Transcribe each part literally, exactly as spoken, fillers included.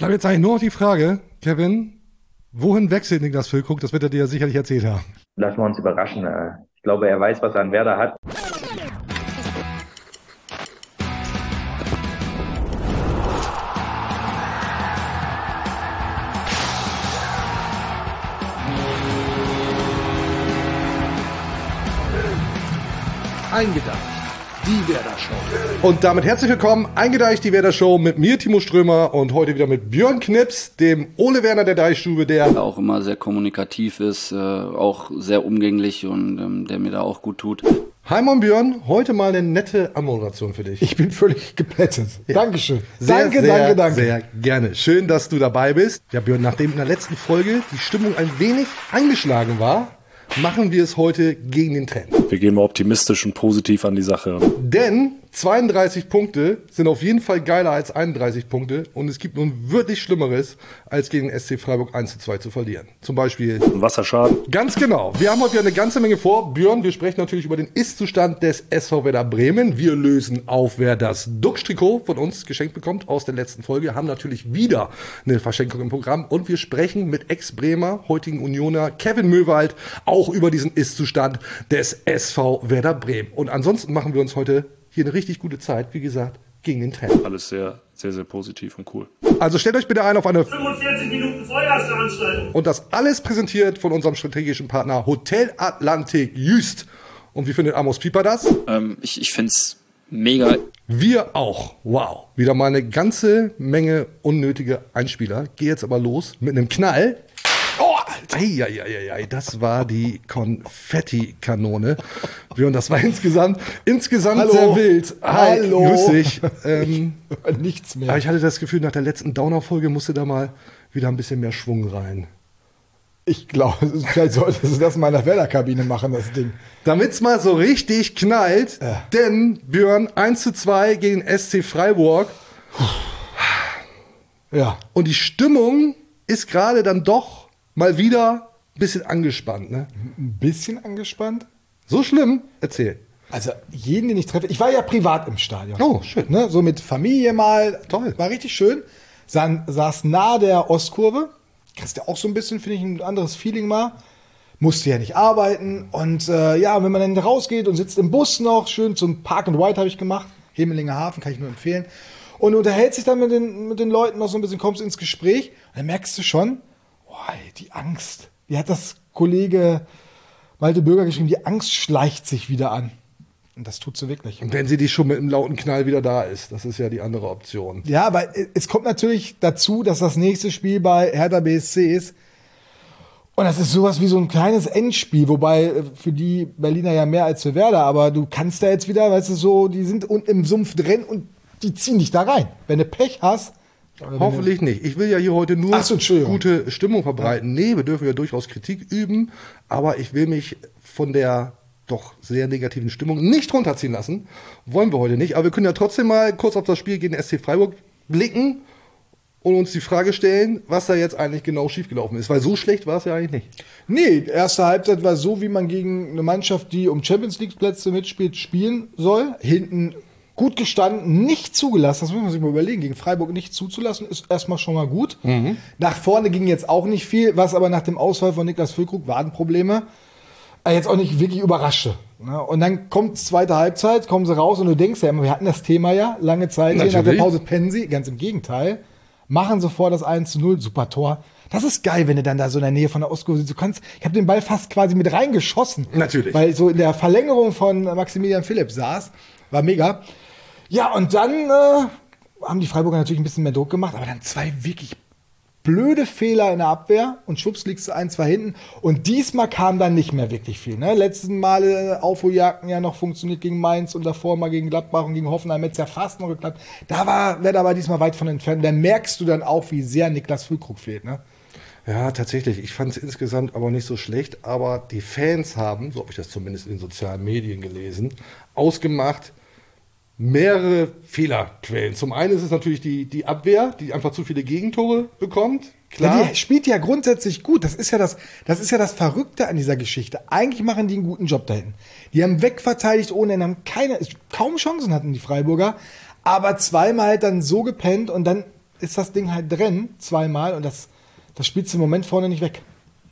Bleibt jetzt eigentlich nur noch die Frage, Kevin, wohin wechselt Niklas Füllkrug? Das wird er dir ja sicherlich erzählt haben. Lassen wir uns überraschen. Ich glaube, er weiß, was er an Werder hat. Eingedacht, die Werder Show. Und damit herzlich willkommen, Eingedeicht, die Werder Show mit mir, Timo Strömer, und heute wieder mit Björn Knips, dem Ole Werner der Deichstube, der auch immer sehr kommunikativ ist, äh, auch sehr umgänglich und ähm, der mir da auch gut tut. Hi Mon Björn, heute mal eine nette Anmoderation für dich. Ich bin völlig geplättet. Ja. Dankeschön. Sehr, danke, sehr, danke, danke. Sehr gerne. Schön, dass du dabei bist. Ja Björn, nachdem in der letzten Folge die Stimmung ein wenig angeschlagen war, machen wir es heute gegen den Trend. Wir gehen mal optimistisch und positiv an die Sache. Denn zweiunddreißig Punkte sind auf jeden Fall geiler als einunddreißig Punkte und es gibt nun wirklich Schlimmeres, als gegen den S C Freiburg eins zu zwei zu verlieren. Zum Beispiel Ein Wasserschaden. Ganz genau. Wir haben heute wieder eine ganze Menge vor. Björn, wir sprechen natürlich über den Ist-Zustand des S V Werder Bremen. Wir lösen auf, wer das Duxch-Trikot von uns geschenkt bekommt aus der letzten Folge. Haben natürlich wieder eine Verschenkung im Programm. Und wir sprechen mit Ex-Bremer, heutigen Unioner Kevin Möwald auch über diesen Ist-Zustand des S V Werder Bremen. Und ansonsten machen wir uns heute hier eine richtig gute Zeit, wie gesagt, gegen den Trend. Alles sehr, sehr, sehr positiv und cool. Also stellt euch bitte ein auf eine fünfundvierzig Minuten Vollgasveranstaltung. Und das alles präsentiert von unserem strategischen Partner Hotel Atlantik Jüst. Und wie findet Amos Pieper das? Ähm, ich ich finde es mega. Wir auch. Wow. Wieder mal eine ganze Menge unnötige Einspieler. Geh jetzt aber los mit einem Knall. Oh, Alter. Eieieiei, das war die Konfetti-Kanone. Und das war insgesamt, insgesamt Hallo. sehr wild. Hi, Hallo. grüß dich. Ähm, Nichts mehr. aber ich hatte das Gefühl, nach der letzten Downer-Folge musste da mal wieder ein bisschen mehr Schwung rein. Ich glaube, vielleicht solltest du das mal in der Werder-Kabine machen, das Ding. Damit's mal so richtig knallt, Ja. denn Björn eins zu zwei gegen S C Freiburg Ja. und die Stimmung ist gerade dann doch mal wieder ein bisschen angespannt. Ne? Ein bisschen angespannt. So schlimm? Erzähl. Also jeden, den ich treffe. Ich war ja privat im Stadion. Oh, schön. Ne? So mit Familie mal. Toll. War richtig schön. Sa saß nahe der Ostkurve. Kriegst ja auch so ein bisschen, finde ich, ein anderes Feeling mal. Musste ja nicht arbeiten. Und äh, ja, wenn man dann rausgeht und sitzt im Bus noch, schön zum Park and Ride habe ich gemacht. Hemelinger Hafen, kann ich nur empfehlen. Und unterhält sich dann mit den, mit den Leuten noch so ein bisschen, kommst ins Gespräch. Und dann merkst du schon, oh, die Angst. Wie hat das Kollege Malte Bürger geschrieben? Die Angst schleicht sich wieder an. Und das tut sie wirklich. Und wenn sie die schon mit einem lauten Knall wieder da ist, das ist ja die andere Option. Ja, aber es kommt natürlich dazu, dass das nächste Spiel bei Hertha B S C ist. Und das ist sowas wie so ein kleines Endspiel, wobei für die Berliner ja mehr als für Werder, aber du kannst da jetzt wieder, weißt du, so, die sind unten im Sumpf drin und die ziehen dich da rein. Wenn du Pech hast. Hoffentlich nicht. Ich will ja hier heute nur Ach so, Entschuldigung. gute Stimmung verbreiten. Nee, wir dürfen ja durchaus Kritik üben, aber ich will mich von der doch sehr negativen Stimmung nicht runterziehen lassen. Wollen wir heute nicht. Aber wir können ja trotzdem mal kurz auf das Spiel gegen S C Freiburg blicken und uns die Frage stellen, was da jetzt eigentlich genau schiefgelaufen ist. Weil so schlecht war es ja eigentlich nicht. Nee, erste Halbzeit war so, wie man gegen eine Mannschaft, die um Champions League Plätze mitspielt, spielen soll. Hinten gut gestanden, nicht zugelassen, das muss man sich mal überlegen, gegen Freiburg nicht zuzulassen, ist erstmal schon mal gut. Mhm. Nach vorne ging jetzt auch nicht viel, was aber nach dem Ausfall von Niklas Füllkrug Wadenprobleme jetzt auch nicht wirklich überraschte. Und dann kommt zweite Halbzeit, kommen sie raus und du denkst ja immer, wir hatten das Thema ja lange Zeit, hier nach der Pause pennen sie, ganz im Gegenteil, machen sofort das eins zu null, super Tor. Das ist geil, wenn du dann da so in der Nähe von der Ostkurve sitzt. Du kannst, ich habe den Ball fast quasi mit reingeschossen. Natürlich. Weil so in der Verlängerung von Maximilian Philipp saß, war mega. Ja, und dann äh, haben die Freiburger natürlich ein bisschen mehr Druck gemacht, aber dann zwei wirklich blöde Fehler in der Abwehr und schwupps liegst du ein, zwei hinten. Und diesmal kam dann nicht mehr wirklich viel. Ne? Letzten Male Aufholjagden ja noch funktioniert gegen Mainz und davor mal gegen Gladbach und gegen Hoffenheim hätte es ja fast noch geklappt. Da war Werder aber diesmal weit von entfernt. Da merkst du dann auch, wie sehr Niklas Füllkrug fehlt. Ne? Ja, tatsächlich. Ich fand es insgesamt aber nicht so schlecht. Aber die Fans haben, so habe ich das zumindest in den sozialen Medien gelesen, ausgemacht, mehrere Fehlerquellen. Zum einen ist es natürlich die, die Abwehr, die einfach zu viele Gegentore bekommt. Klar. Ja, die spielt ja grundsätzlich gut. Das ist ja das, das ist ja das Verrückte an dieser Geschichte. Eigentlich machen die einen guten Job da hinten. Die haben wegverteidigt ohne Ende, haben keine, kaum Chancen hatten die Freiburger, aber zweimal halt dann so gepennt und dann ist das Ding halt drin, zweimal, und das, das spielst du im Moment vorne nicht weg.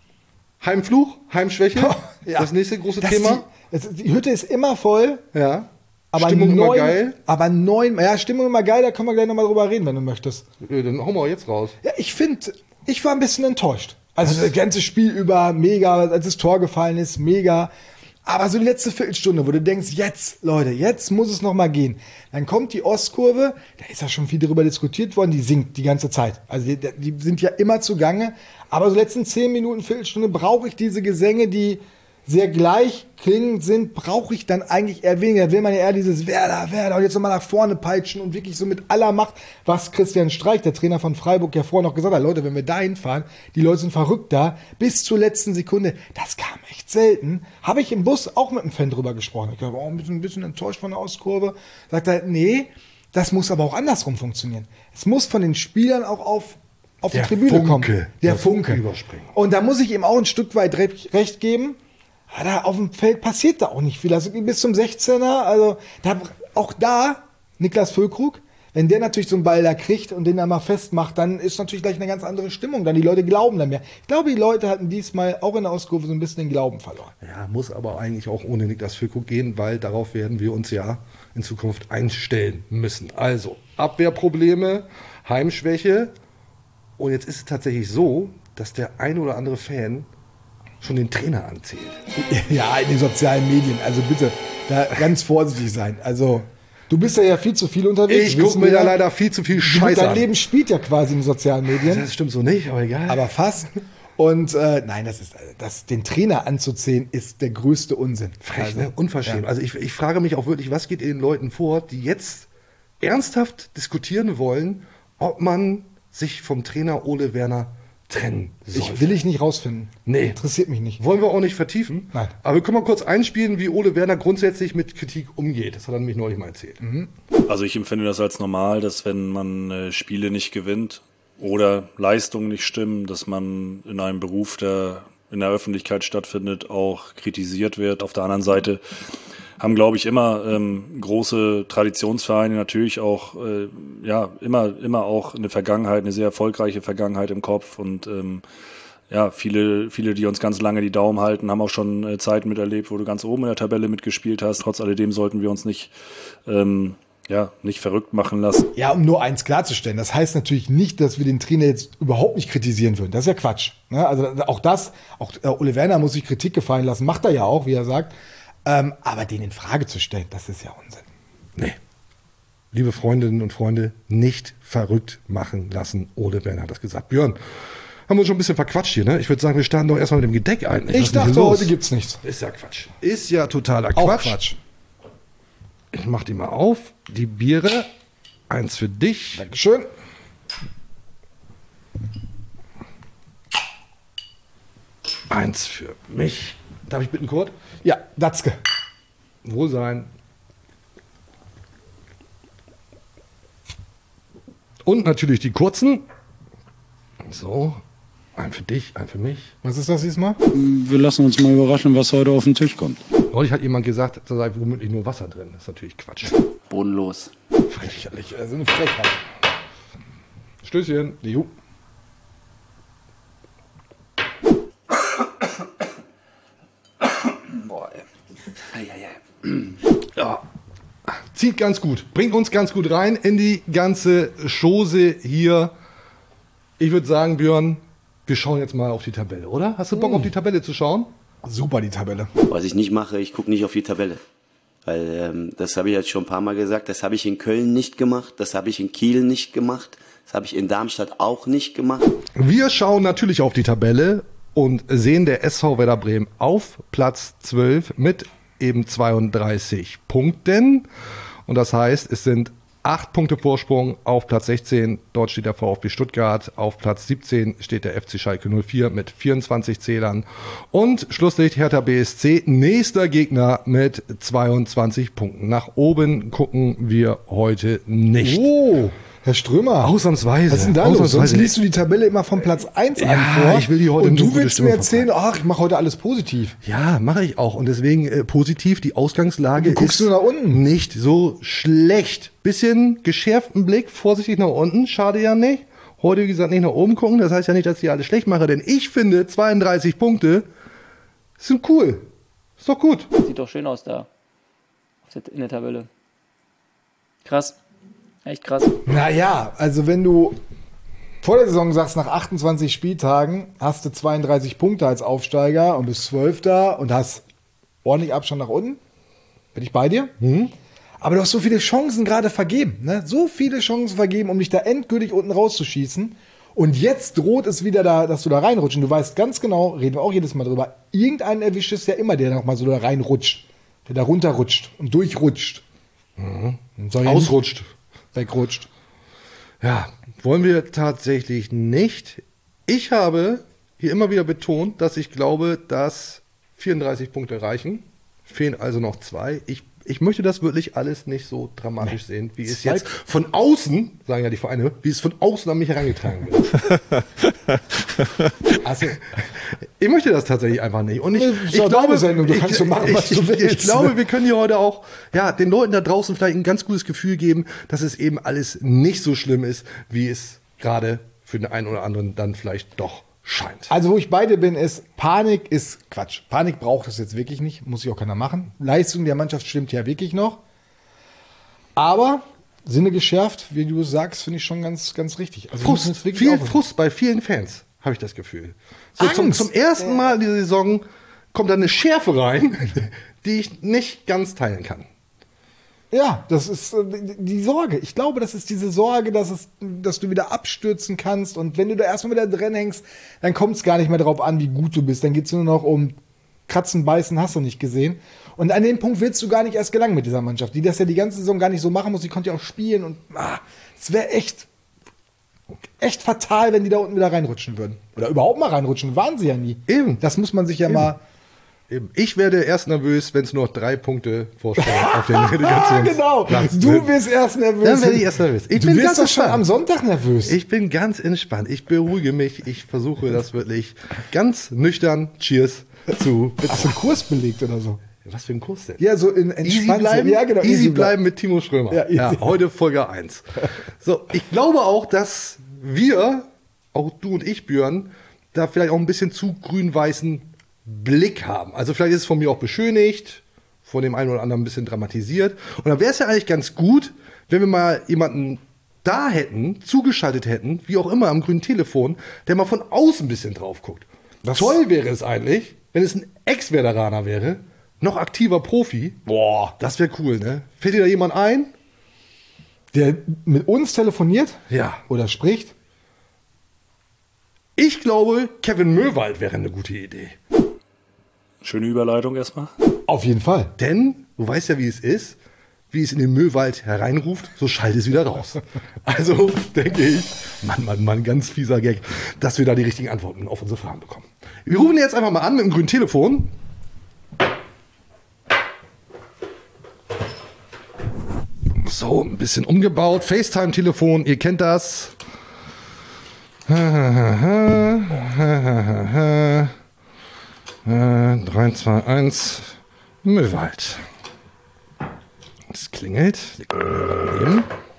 Heimfluch, Heimschwäche, Ja. das nächste große Das Thema. Die, es, die Hütte ist immer voll. Ja. Aber Stimmung neun, immer geil. Aber neun, ja, Stimmung immer geil, da können wir gleich nochmal drüber reden, wenn du möchtest. Ja, dann hauen wir jetzt raus. Ja, ich finde, ich war ein bisschen enttäuscht. Also das ganze Spiel über, mega, als das Tor gefallen ist, mega. Aber so die letzte Viertelstunde, wo du denkst, jetzt, Leute, jetzt muss es nochmal gehen. Dann kommt die Ostkurve, da ist ja schon viel darüber diskutiert worden, die sinkt die ganze Zeit. Also die, die sind ja immer zugange. Aber so letzten zehn Minuten, Viertelstunde brauche ich diese Gesänge, die sehr gleich klingend sind, brauche ich dann eigentlich eher weniger. Da will man ja eher dieses Werder, Werder und jetzt nochmal nach vorne peitschen und wirklich so mit aller Macht, was Christian Streich, der Trainer von Freiburg, ja vorher noch gesagt hat, Leute, wenn wir da hinfahren, die Leute sind verrückt da, bis zur letzten Sekunde, das kam echt selten. Habe ich im Bus auch mit einem Fan drüber gesprochen. Ich war auch ein bisschen, ein bisschen enttäuscht von der Ostkurve. Sagt er, nee, das muss aber auch andersrum funktionieren. Es muss von den Spielern auch auf auf die Der Tribüne Funke, kommen. Der, der Funke. Funke überspringen. Und da muss ich ihm auch ein Stück weit recht, recht geben. Ja, da auf dem Feld passiert da auch nicht viel. Also bis zum sechzehner, also da, auch da, Niklas Füllkrug, wenn der natürlich so einen Ball da kriegt und den dann mal festmacht, dann ist natürlich gleich eine ganz andere Stimmung. Dann die Leute glauben dann mehr. Ich glaube, die Leute hatten diesmal auch in der Ostkurve so ein bisschen den Glauben verloren. Ja, muss aber eigentlich auch ohne Niklas Füllkrug gehen, weil darauf werden wir uns ja in Zukunft einstellen müssen. Also, Abwehrprobleme, Heimschwäche. Und jetzt ist es tatsächlich so, dass der ein oder andere Fan schon den Trainer anzählt. Ja, in den sozialen Medien. Also bitte, da ganz vorsichtig sein. Also, du bist ja, ja viel zu viel unterwegs. Ich gucke wissen mir wir da ja. leider viel zu viel Du, Scheiße Dein an. Leben spielt ja quasi in den sozialen Medien. Das stimmt so nicht, aber egal. Aber fast. Und äh, nein, das ist, das, den Trainer anzuzählen, ist der größte Unsinn. frech, Also, ne? Unverschämt. ja. Also ich, ich frage mich auch wirklich, was geht in den Leuten vor, die jetzt ernsthaft diskutieren wollen, ob man sich vom Trainer Ole Werner trennen soll. Ich will ich nicht rausfinden. Nee. Interessiert mich nicht. Wollen wir auch nicht vertiefen. Nein. Aber wir können mal kurz einspielen, wie Ole Werner grundsätzlich mit Kritik umgeht. Das hat er nämlich neulich mal erzählt. Also ich empfinde das als normal, dass wenn man äh, Spiele nicht gewinnt oder Leistungen nicht stimmen, dass man in einem Beruf, der in der Öffentlichkeit stattfindet, auch kritisiert wird. Auf der anderen Seite haben, glaube ich, immer ähm, große Traditionsvereine natürlich auch, äh, ja, immer, immer auch eine Vergangenheit, eine sehr erfolgreiche Vergangenheit im Kopf und ähm, ja, viele, viele, die uns ganz lange die Daumen halten, haben auch schon äh, Zeiten miterlebt, wo du ganz oben in der Tabelle mitgespielt hast. Trotz alledem sollten wir uns nicht, ähm, ja, nicht verrückt machen lassen. Ja, um nur eins klarzustellen, das heißt natürlich nicht, dass wir den Trainer jetzt überhaupt nicht kritisieren würden. Das ist ja Quatsch. Ne? Also auch das, auch äh, Ole Werner muss sich Kritik gefallen lassen, macht er ja auch, wie er sagt. Ähm, aber den in Frage zu stellen, das ist ja Unsinn. Nee. Liebe Freundinnen und Freunde, nicht verrückt machen lassen. Ole Werner hat das gesagt. Björn, haben wir uns schon ein bisschen verquatscht hier, ne? Ich würde sagen, wir starten doch erstmal mit dem Gedeck ein. Ich dachte, heute gibt's nichts. Ist ja Quatsch. Ist ja totaler Auch Quatsch. Quatsch. Ich mach die mal auf. Die Biere. Eins für dich. Dankeschön. Eins für mich. Darf ich bitten, Kurt? Ja, Datzke. Wohl sein. Und natürlich die kurzen. So. Ein für dich, ein für mich. Was ist das diesmal? Wir lassen uns mal überraschen, was heute auf den Tisch kommt. Neulich hat jemand gesagt, da sei womöglich nur Wasser drin. Das ist natürlich Quatsch. Bodenlos. Frechlich. Also eine Frechheit. Stößchen. Jo. Boah, ey. Ei, ei, ei. Ja. Zieht ganz gut. Bringt uns ganz gut rein in die ganze Chose hier. Ich würde sagen, Björn, wir schauen jetzt mal auf die Tabelle, oder? Hast du Bock, auf die Tabelle zu schauen? Super, die Tabelle. Was ich nicht mache, ich gucke nicht auf die Tabelle. Weil ähm, das habe ich jetzt schon ein paar Mal gesagt, das habe ich in Köln nicht gemacht, das habe ich in Kiel nicht gemacht, das habe ich in Darmstadt auch nicht gemacht. Wir schauen natürlich auf die Tabelle und sehen der S V Werder Bremen auf Platz zwölf mit eben zweiunddreißig Punkten. Und das heißt, es sind acht Punkte Vorsprung auf Platz sechzehn. Dort steht der VfB Stuttgart. Auf Platz siebzehn steht der F C Schalke null vier mit vierundzwanzig Zählern. Und Schlusslicht Hertha B S C, nächster Gegner mit zweiundzwanzig Punkten. Nach oben gucken wir heute nicht. Oh, Herr Strömer. Ausnahmsweise. Was ist denn da los? Sonst Ausnahmsweise. liest du die Tabelle immer von Platz eins Ja, an vor. ich will die heute Und nur du gute willst Stimmung mir erzählen, ach, ich mache heute alles positiv. Ja, mache ich auch. Und deswegen äh, positiv, die Ausgangslage Du guckst ist nur nach unten. nicht so schlecht. Bisschen geschärften Blick, vorsichtig nach unten, schade ja nicht. Heute, wie gesagt, nicht nach oben gucken, das heißt ja nicht, dass ich die alle schlecht mache, denn ich finde, zweiunddreißig Punkte sind cool. Ist doch gut. Sieht doch schön aus da. In der Tabelle. Krass. Echt krass. Naja, also wenn du vor der Saison sagst, nach achtundzwanzig Spieltagen hast du zweiunddreißig Punkte als Aufsteiger und bist Zwölfter und hast ordentlich Abstand nach unten, bin ich bei dir. Mhm. Aber du hast so viele Chancen gerade vergeben. Ne? So viele Chancen vergeben, um dich da endgültig unten rauszuschießen. Und jetzt droht es wieder da, dass du da reinrutschst. Und du weißt ganz genau, reden wir auch jedes Mal drüber, irgendeinen erwischt es ja immer, der noch mal so da reinrutscht. Der da runterrutscht und durchrutscht. Mhm. Und soll ja Ausrutscht. Wegrutscht. Ja, wollen wir tatsächlich nicht. Ich habe hier immer wieder betont, dass ich glaube, dass vierunddreißig Punkte reichen. Fehlen also noch zwei. Ich, ich möchte das wirklich alles nicht so dramatisch nee. sehen, wie es Zwei. jetzt von außen, sagen ja die Vereine, wie es von außen an mich herangetragen wird. Also, ich möchte das tatsächlich einfach nicht. Und ich, Das ist ich doch glaube, deine Sendung, du ich, kannst so machen, was ich, du willst. ich glaube, wir können hier heute auch ja, den Leuten da draußen vielleicht ein ganz gutes Gefühl geben, dass es eben alles nicht so schlimm ist, wie es gerade für den einen oder anderen dann vielleicht doch scheint. Also wo ich beide bin, ist, Panik ist Quatsch. Panik braucht es jetzt wirklich nicht, muss sich auch keiner machen. Leistung der Mannschaft stimmt ja wirklich noch. Aber Sinne geschärft, wie du sagst, finde ich schon ganz, ganz richtig. Also Frust, jetzt wirklich viel aufhören. Frust bei vielen Fans, habe ich das Gefühl. So zum, Angst. zum ersten Mal in dieser Saison kommt da eine Schärfe rein, die ich nicht ganz teilen kann. Ja, das ist äh, die Sorge. Ich glaube, das ist diese Sorge, dass, es, dass du wieder abstürzen kannst. Und wenn du da erstmal wieder drin hängst, dann kommt es gar nicht mehr darauf an, wie gut du bist. Dann geht es nur noch um Kratzen, Beißen, hast du nicht gesehen. Und an den Punkt willst du gar nicht erst gelangen mit dieser Mannschaft, die das ja die ganze Saison gar nicht so machen muss. Die konnte ja auch spielen. Und ah, es wäre echt, echt fatal, wenn die da unten wieder reinrutschen würden. Oder überhaupt mal reinrutschen. Waren sie ja nie. Eben. Das muss man sich ja Eben. mal... Eben. Ich werde erst nervös, wenn es nur noch drei Punkte vorstellen auf den Relegationsplatz Genau, sind. du wirst erst nervös. Dann werde ich erst nervös. Ich du bin wirst ganz doch schon entspannt. am Sonntag nervös. Ich bin ganz entspannt. Ich beruhige mich. Ich versuche das wirklich ganz nüchtern. Cheers zu. Hast du einen Kurs belegt oder so? Was für ein Kurs denn? Ja, so in Easy entspannt. bleiben, Ja, genau. easy bleiben mit Timo Schrömer. Ja, easy. Ja, heute Folge eins. So, ich glaube auch, dass wir, auch du und ich, Björn, da vielleicht auch ein bisschen zu grün-weißen Blick haben. Also vielleicht ist es von mir auch beschönigt, von dem einen oder anderen ein bisschen dramatisiert. Und dann wäre es ja eigentlich ganz gut, wenn wir mal jemanden da hätten, zugeschaltet hätten, wie auch immer am grünen Telefon, der mal von außen ein bisschen drauf guckt. Das Toll wäre es eigentlich, wenn es ein Ex-Werderaner wäre, noch aktiver Profi. Boah, das wäre cool, ne? Fällt dir da jemand ein? Der mit uns telefoniert? Ja. Oder spricht? Ich glaube, Kevin Möwald wäre eine gute Idee. Schöne Überleitung erstmal. Auf jeden Fall. Denn, du weißt ja, wie es ist, wie es in den Möwald hereinruft, so schallt es wieder raus. Also denke ich, Mann, Mann, Mann, ganz fieser Gag, dass wir da die richtigen Antworten auf unsere Fragen bekommen. Wir rufen jetzt einfach mal an mit dem grünen Telefon. So, ein bisschen umgebaut. FaceTime-Telefon, ihr kennt das. drei, zwei, eins, Möwald. Es klingelt. Leg mal den Hörer daneben.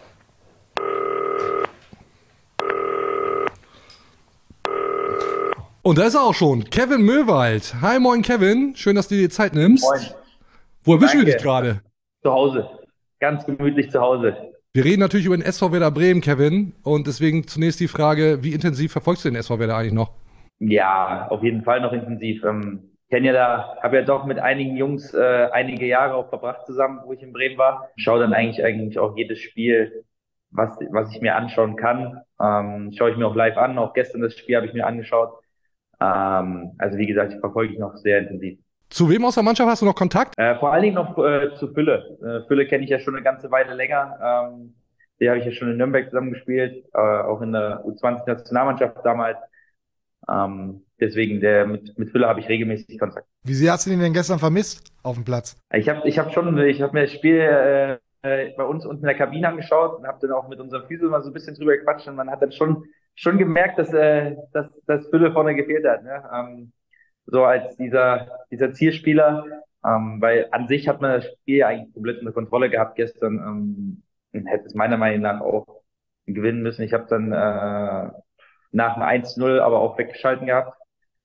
Und da ist er auch schon. Kevin Möwald. Hi, moin Kevin. Schön, dass du dir Zeit nimmst. Moin. Wo erwischen wir Danke. dich gerade? Zu Hause. Ganz gemütlich zu Hause. Wir reden natürlich über den S V Werder Bremen, Kevin. Und deswegen zunächst die Frage, wie intensiv verfolgst du den S V Werder eigentlich noch? Ja, auf jeden Fall noch intensiv. Ähm, kenne ja da, habe ja doch mit einigen Jungs äh, einige Jahre auch verbracht zusammen, wo ich in Bremen war. Schaue dann eigentlich eigentlich auch jedes Spiel, was was ich mir anschauen kann. Ähm, schaue ich mir auch live an. Auch gestern das Spiel habe ich mir angeschaut. Ähm, also wie gesagt, ich verfolge ich noch sehr intensiv. Zu wem aus der Mannschaft hast du noch Kontakt? Äh, vor allen Dingen noch äh, zu Fülle. Äh, Fülle kenne ich ja schon eine ganze Weile länger. Ähm, die habe ich ja schon in Nürnberg zusammengespielt, äh, auch in der U zwanzig Nationalmannschaft damals. Ähm, deswegen der mit mit Fülle habe ich regelmäßig Kontakt. Wie sehr hast du ihn denn gestern vermisst auf dem Platz? Ich habe ich habe schon, ich habe mir das Spiel äh, äh, bei uns unten in der Kabine angeschaut und habe dann auch mit unserem Physio mal so ein bisschen drüber gequatscht und man hat dann schon schon gemerkt, dass äh, dass dass Fülle vorne gefehlt hat, ne? Ähm, so als dieser dieser Zielspieler, ähm, weil an sich hat man das Spiel ja eigentlich komplett unter Kontrolle gehabt gestern, ähm, und hätte es meiner Meinung nach auch gewinnen müssen. Ich habe dann äh, nach dem eins zu null aber auch weggeschalten gehabt.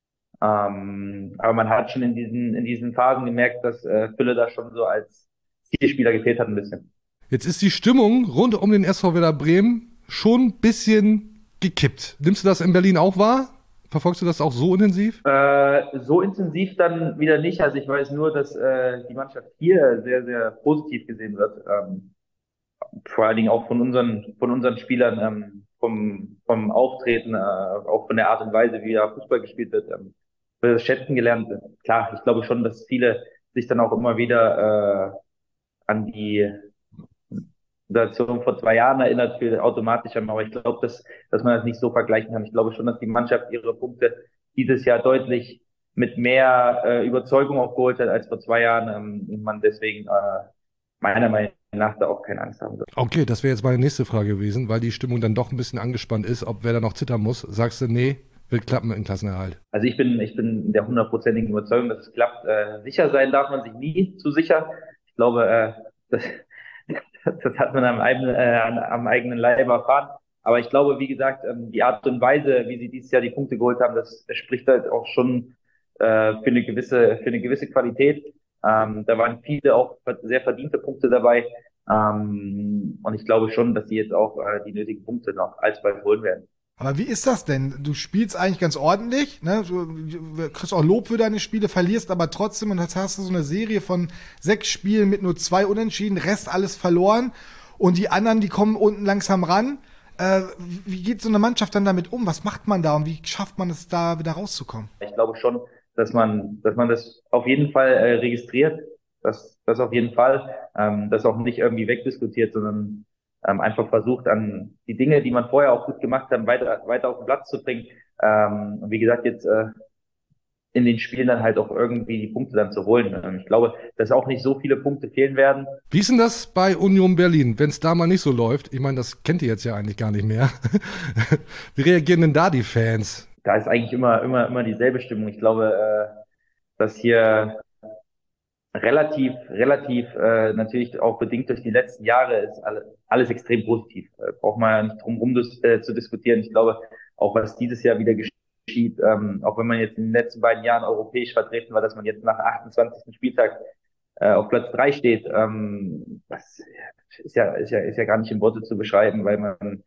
Ähm, aber man hat schon in diesen in diesen Phasen gemerkt, dass äh, Fülle da schon so als Zielspieler gefehlt hat ein bisschen. Jetzt ist die Stimmung rund um den S V Werder Bremen schon ein bisschen gekippt. Nimmst du das in Berlin auch wahr? Verfolgst du das auch so intensiv? Äh, so intensiv dann wieder nicht. Also ich weiß nur, dass äh, die Mannschaft hier sehr, sehr positiv gesehen wird. Ähm, vor allen Dingen auch von unseren von unseren Spielern, ähm, vom vom Auftreten, äh, auch von der Art und Weise, wie da Fußball gespielt wird, ähm, wird das schätzen gelernt. Klar, ich glaube schon, dass viele sich dann auch immer wieder äh, an die Situation vor zwei Jahren erinnert für automatisch haben, aber ich glaube, dass, dass man das nicht so vergleichen kann. Ich glaube schon, dass die Mannschaft ihre Punkte dieses Jahr deutlich mit mehr äh, Überzeugung aufgeholt hat als vor zwei Jahren, ähm, und man deswegen äh, meiner Meinung nach da auch keine Angst haben wird. Okay, das wäre jetzt meine nächste Frage gewesen, weil die Stimmung dann doch ein bisschen angespannt ist, ob wer da noch zittern muss. Sagst du, nee, wird klappen mit dem Klassenerhalt? Also ich bin, ich bin der hundertprozentigen Überzeugung, dass es klappt. Äh, sicher sein darf man sich nie zu sicher. Ich glaube, äh, das, das hat man am eigenen, äh, am eigenen Leib erfahren. Aber ich glaube, wie gesagt, ähm, die Art und Weise, wie sie dieses Jahr die Punkte geholt haben, das, das spricht halt auch schon äh, für eine gewisse, für eine gewisse Qualität. Ähm, da waren viele auch sehr verdiente Punkte dabei. Ähm, und ich glaube schon, dass sie jetzt auch äh, die nötigen Punkte noch alsbald holen werden. Aber wie ist das denn? Du spielst eigentlich ganz ordentlich, ne? Du kriegst auch Lob für deine Spiele, verlierst aber trotzdem und jetzt hast du so eine Serie von sechs Spielen mit nur zwei Unentschieden, Rest alles verloren und die anderen, die kommen unten langsam ran. Äh, wie geht so eine Mannschaft dann damit um? Was macht man da und wie schafft man es da wieder rauszukommen? Ich glaube schon, dass man, dass man das auf jeden Fall äh, registriert, das, das auf jeden Fall, ähm, das auch nicht irgendwie wegdiskutiert, sondern ähm, einfach versucht, an die Dinge, die man vorher auch gut gemacht hat, weiter, weiter auf den Platz zu bringen. Ähm, und wie gesagt, jetzt äh, in den Spielen dann halt auch irgendwie die Punkte dann zu holen. Ähm, ich glaube, dass auch nicht so viele Punkte fehlen werden. Wie ist denn das bei Union Berlin, wenn es da mal nicht so läuft? Ich meine, das kennt ihr jetzt ja eigentlich gar nicht mehr. Wie reagieren denn da die Fans? Da ist eigentlich immer, immer, immer dieselbe Stimmung. Ich glaube, äh, dass hier relativ, relativ, äh, natürlich auch bedingt durch die letzten Jahre ist alle, alles extrem positiv. Äh, braucht man ja nicht drum rum dis äh, zu diskutieren. Ich glaube, auch was dieses Jahr wieder geschieht, ähm, auch wenn man jetzt in den letzten beiden Jahren europäisch vertreten war, dass man jetzt nach achtundzwanzigsten Spieltag äh, auf Platz drei steht, ähm, das ist ja, ist ja, ist ja gar nicht in Worte zu beschreiben, weil man,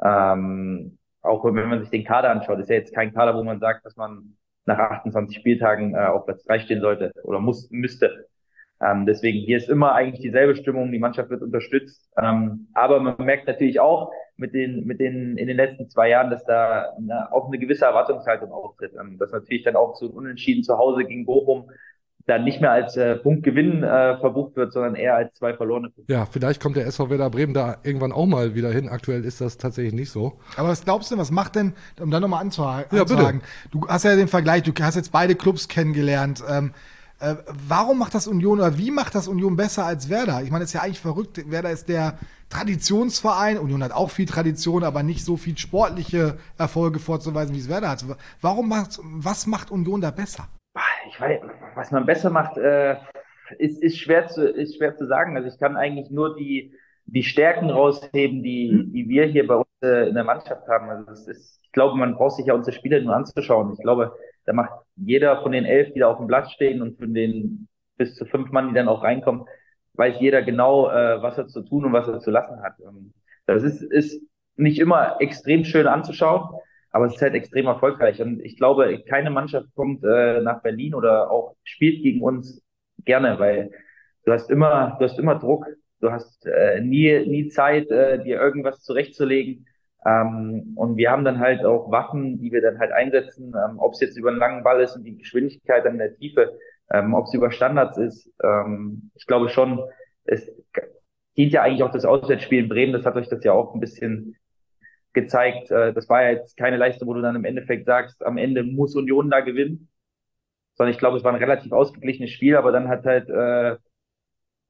ähm, auch wenn man sich den Kader anschaut, ist ja jetzt kein Kader, wo man sagt, dass man nach achtundzwanzig Spieltagen äh, auf Platz drei stehen sollte oder muss, müsste. Ähm, deswegen, hier ist immer eigentlich dieselbe Stimmung, die Mannschaft wird unterstützt. Ähm, aber man merkt natürlich auch mit den, mit den, in den letzten zwei Jahren, dass da eine, auch eine gewisse Erwartungshaltung auftritt. Ähm, dass natürlich dann auch so ein Unentschieden zu Hause gegen Bochum dann nicht mehr als äh, Punktgewinn äh, verbucht wird, sondern eher als zwei verlorene Punkte. Ja, vielleicht kommt der S V Werder Bremen da irgendwann auch mal wieder hin. Aktuell ist das tatsächlich nicht so. Aber was glaubst du, was macht denn, um da nochmal anzuha- Ja, anzuhaken, bitte. du hast ja den Vergleich, du hast jetzt beide Clubs kennengelernt. Ähm, äh, warum macht das Union oder wie macht das Union besser als Werder? Ich meine, das ist ja eigentlich verrückt. Werder ist der Traditionsverein. Union hat auch viel Tradition, aber nicht so viel sportliche Erfolge vorzuweisen, wie es Werder hat. Warum macht, was macht Union da besser? Ich weiß, was man besser macht, äh, ist, ist schwer zu, ist schwer zu sagen. Also ich kann eigentlich nur die, die Stärken rausheben, die, die wir hier bei uns äh, in der Mannschaft haben. Also das ist, ich glaube, man braucht sich ja unsere Spiele nur anzuschauen. Ich glaube, da macht jeder von den elf, die da auf dem Platz stehen und von den bis zu fünf Mann, die dann auch reinkommen, weiß jeder genau, äh, was er zu tun und was er zu lassen hat. Und das ist, ist nicht immer extrem schön anzuschauen, aber es ist halt extrem erfolgreich. Und ich glaube, keine Mannschaft kommt äh, nach Berlin oder auch spielt gegen uns gerne, weil du hast immer, du hast immer Druck. Du hast äh, nie, nie Zeit, äh, dir irgendwas zurechtzulegen. Ähm, und wir haben dann halt auch Waffen, die wir dann halt einsetzen, ähm, ob es jetzt über einen langen Ball ist und die Geschwindigkeit dann in der Tiefe, ähm, ob es über Standards ist. Ähm, ich glaube schon, es dient ja eigentlich auch das Auswärtsspiel in Bremen. Das hat euch das ja auch ein bisschen gezeigt. Das war ja jetzt keine Leistung, wo du dann im Endeffekt sagst, am Ende muss Union da gewinnen, sondern ich glaube, es war ein relativ ausgeglichenes Spiel, aber dann hat halt äh,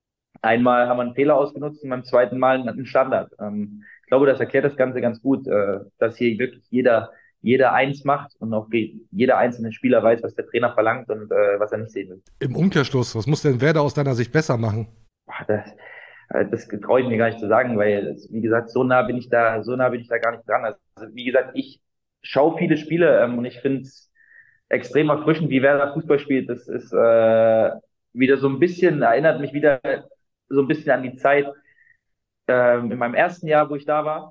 einmal haben wir einen Fehler ausgenutzt und beim zweiten Mal einen Standard. Ähm, ich glaube, das erklärt das Ganze ganz gut, äh, dass hier wirklich jeder, jeder eins macht und auch jeder einzelne Spieler weiß, was der Trainer verlangt und äh, was er nicht sehen will. Im Umkehrschluss, was muss denn Werder aus deiner Sicht besser machen? Boah, das, äh, das traue ich mir gar nicht zu sagen, weil, wie gesagt, so nah bin ich da, so nah bin ich da gar nicht dran. Also, wie gesagt, ich schaue viele Spiele ähm, und ich finde es extrem erfrischend, wie Werder Fußball spielt. Das ist äh, wieder so ein bisschen, erinnert mich wieder so ein bisschen an die Zeit ähm, in meinem ersten Jahr, wo ich da war,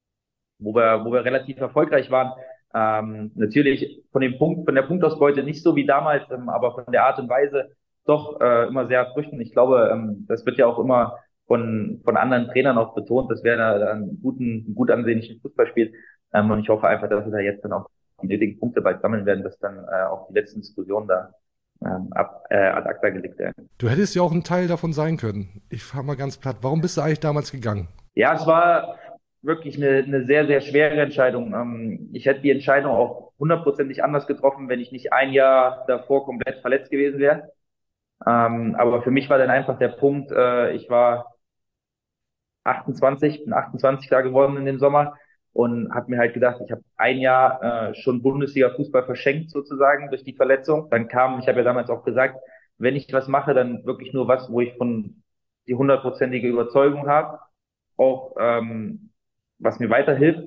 wo wir, wo wir relativ erfolgreich waren. Ähm, natürlich von dem Punkt, von der Punktausbeute nicht so wie damals, ähm, aber von der Art und Weise doch äh, immer sehr erfrischend. Ich glaube, ähm, das wird ja auch immer von von anderen Trainern auch betont, dass Werder da einen guten, einen gut ansehnlichen Fußball spielt. Ähm, und ich hoffe einfach, dass wir da jetzt dann auch die nötigen Punkte bald sammeln werden, dass dann äh, auch die letzten Diskussionen da ähm, ab, äh, ad acta gelegt werden. Du hättest ja auch ein Teil davon sein können. Ich frage mal ganz platt, warum bist du eigentlich damals gegangen? Ja, es war wirklich eine, eine sehr, sehr schwere Entscheidung. Ähm, ich hätte die Entscheidung auch hundertprozentig anders getroffen, wenn ich nicht ein Jahr davor komplett verletzt gewesen wäre. Ähm, aber für mich war dann einfach der Punkt, äh, ich war achtundzwanzig, bin achtundzwanzig da geworden in dem Sommer und habe mir halt gedacht, ich habe ein Jahr äh, schon Bundesliga-Fußball verschenkt sozusagen durch die Verletzung. Dann kam, ich habe ja damals auch gesagt, wenn ich was mache, dann wirklich nur was, wo ich von die hundertprozentige Überzeugung habe, auch ähm, was mir weiterhilft.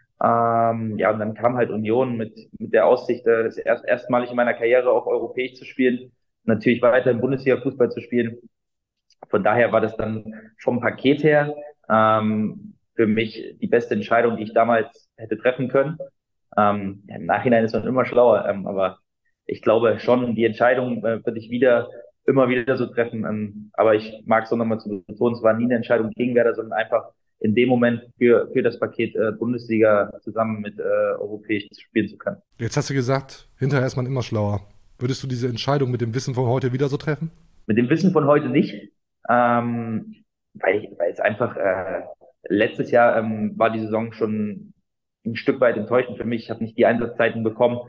Ähm, ja, und dann kam halt Union mit mit der Aussicht, äh, das erst erstmalig in meiner Karriere auch europäisch zu spielen, natürlich weiter im Bundesliga-Fußball zu spielen. Von daher war das dann vom Paket her ähm, für mich die beste Entscheidung, die ich damals hätte treffen können. Ähm, ja, im Nachhinein ist man immer schlauer, ähm, aber ich glaube schon, die Entscheidung äh, würde ich wieder immer wieder so treffen. Ähm, aber ich mag es auch nochmal zu betonen, es war nie eine Entscheidung gegen Werder, sondern einfach in dem Moment für für das Paket äh, Bundesliga zusammen mit äh, europäisch spielen zu können. Jetzt hast du gesagt, hinterher ist man immer schlauer. Würdest du diese Entscheidung mit dem Wissen von heute wieder so treffen? Mit dem Wissen von heute nicht, ähm, weil, weil es einfach äh, letztes Jahr ähm, war die Saison schon ein Stück weit enttäuschend für mich. Ich habe nicht die Einsatzzeiten bekommen,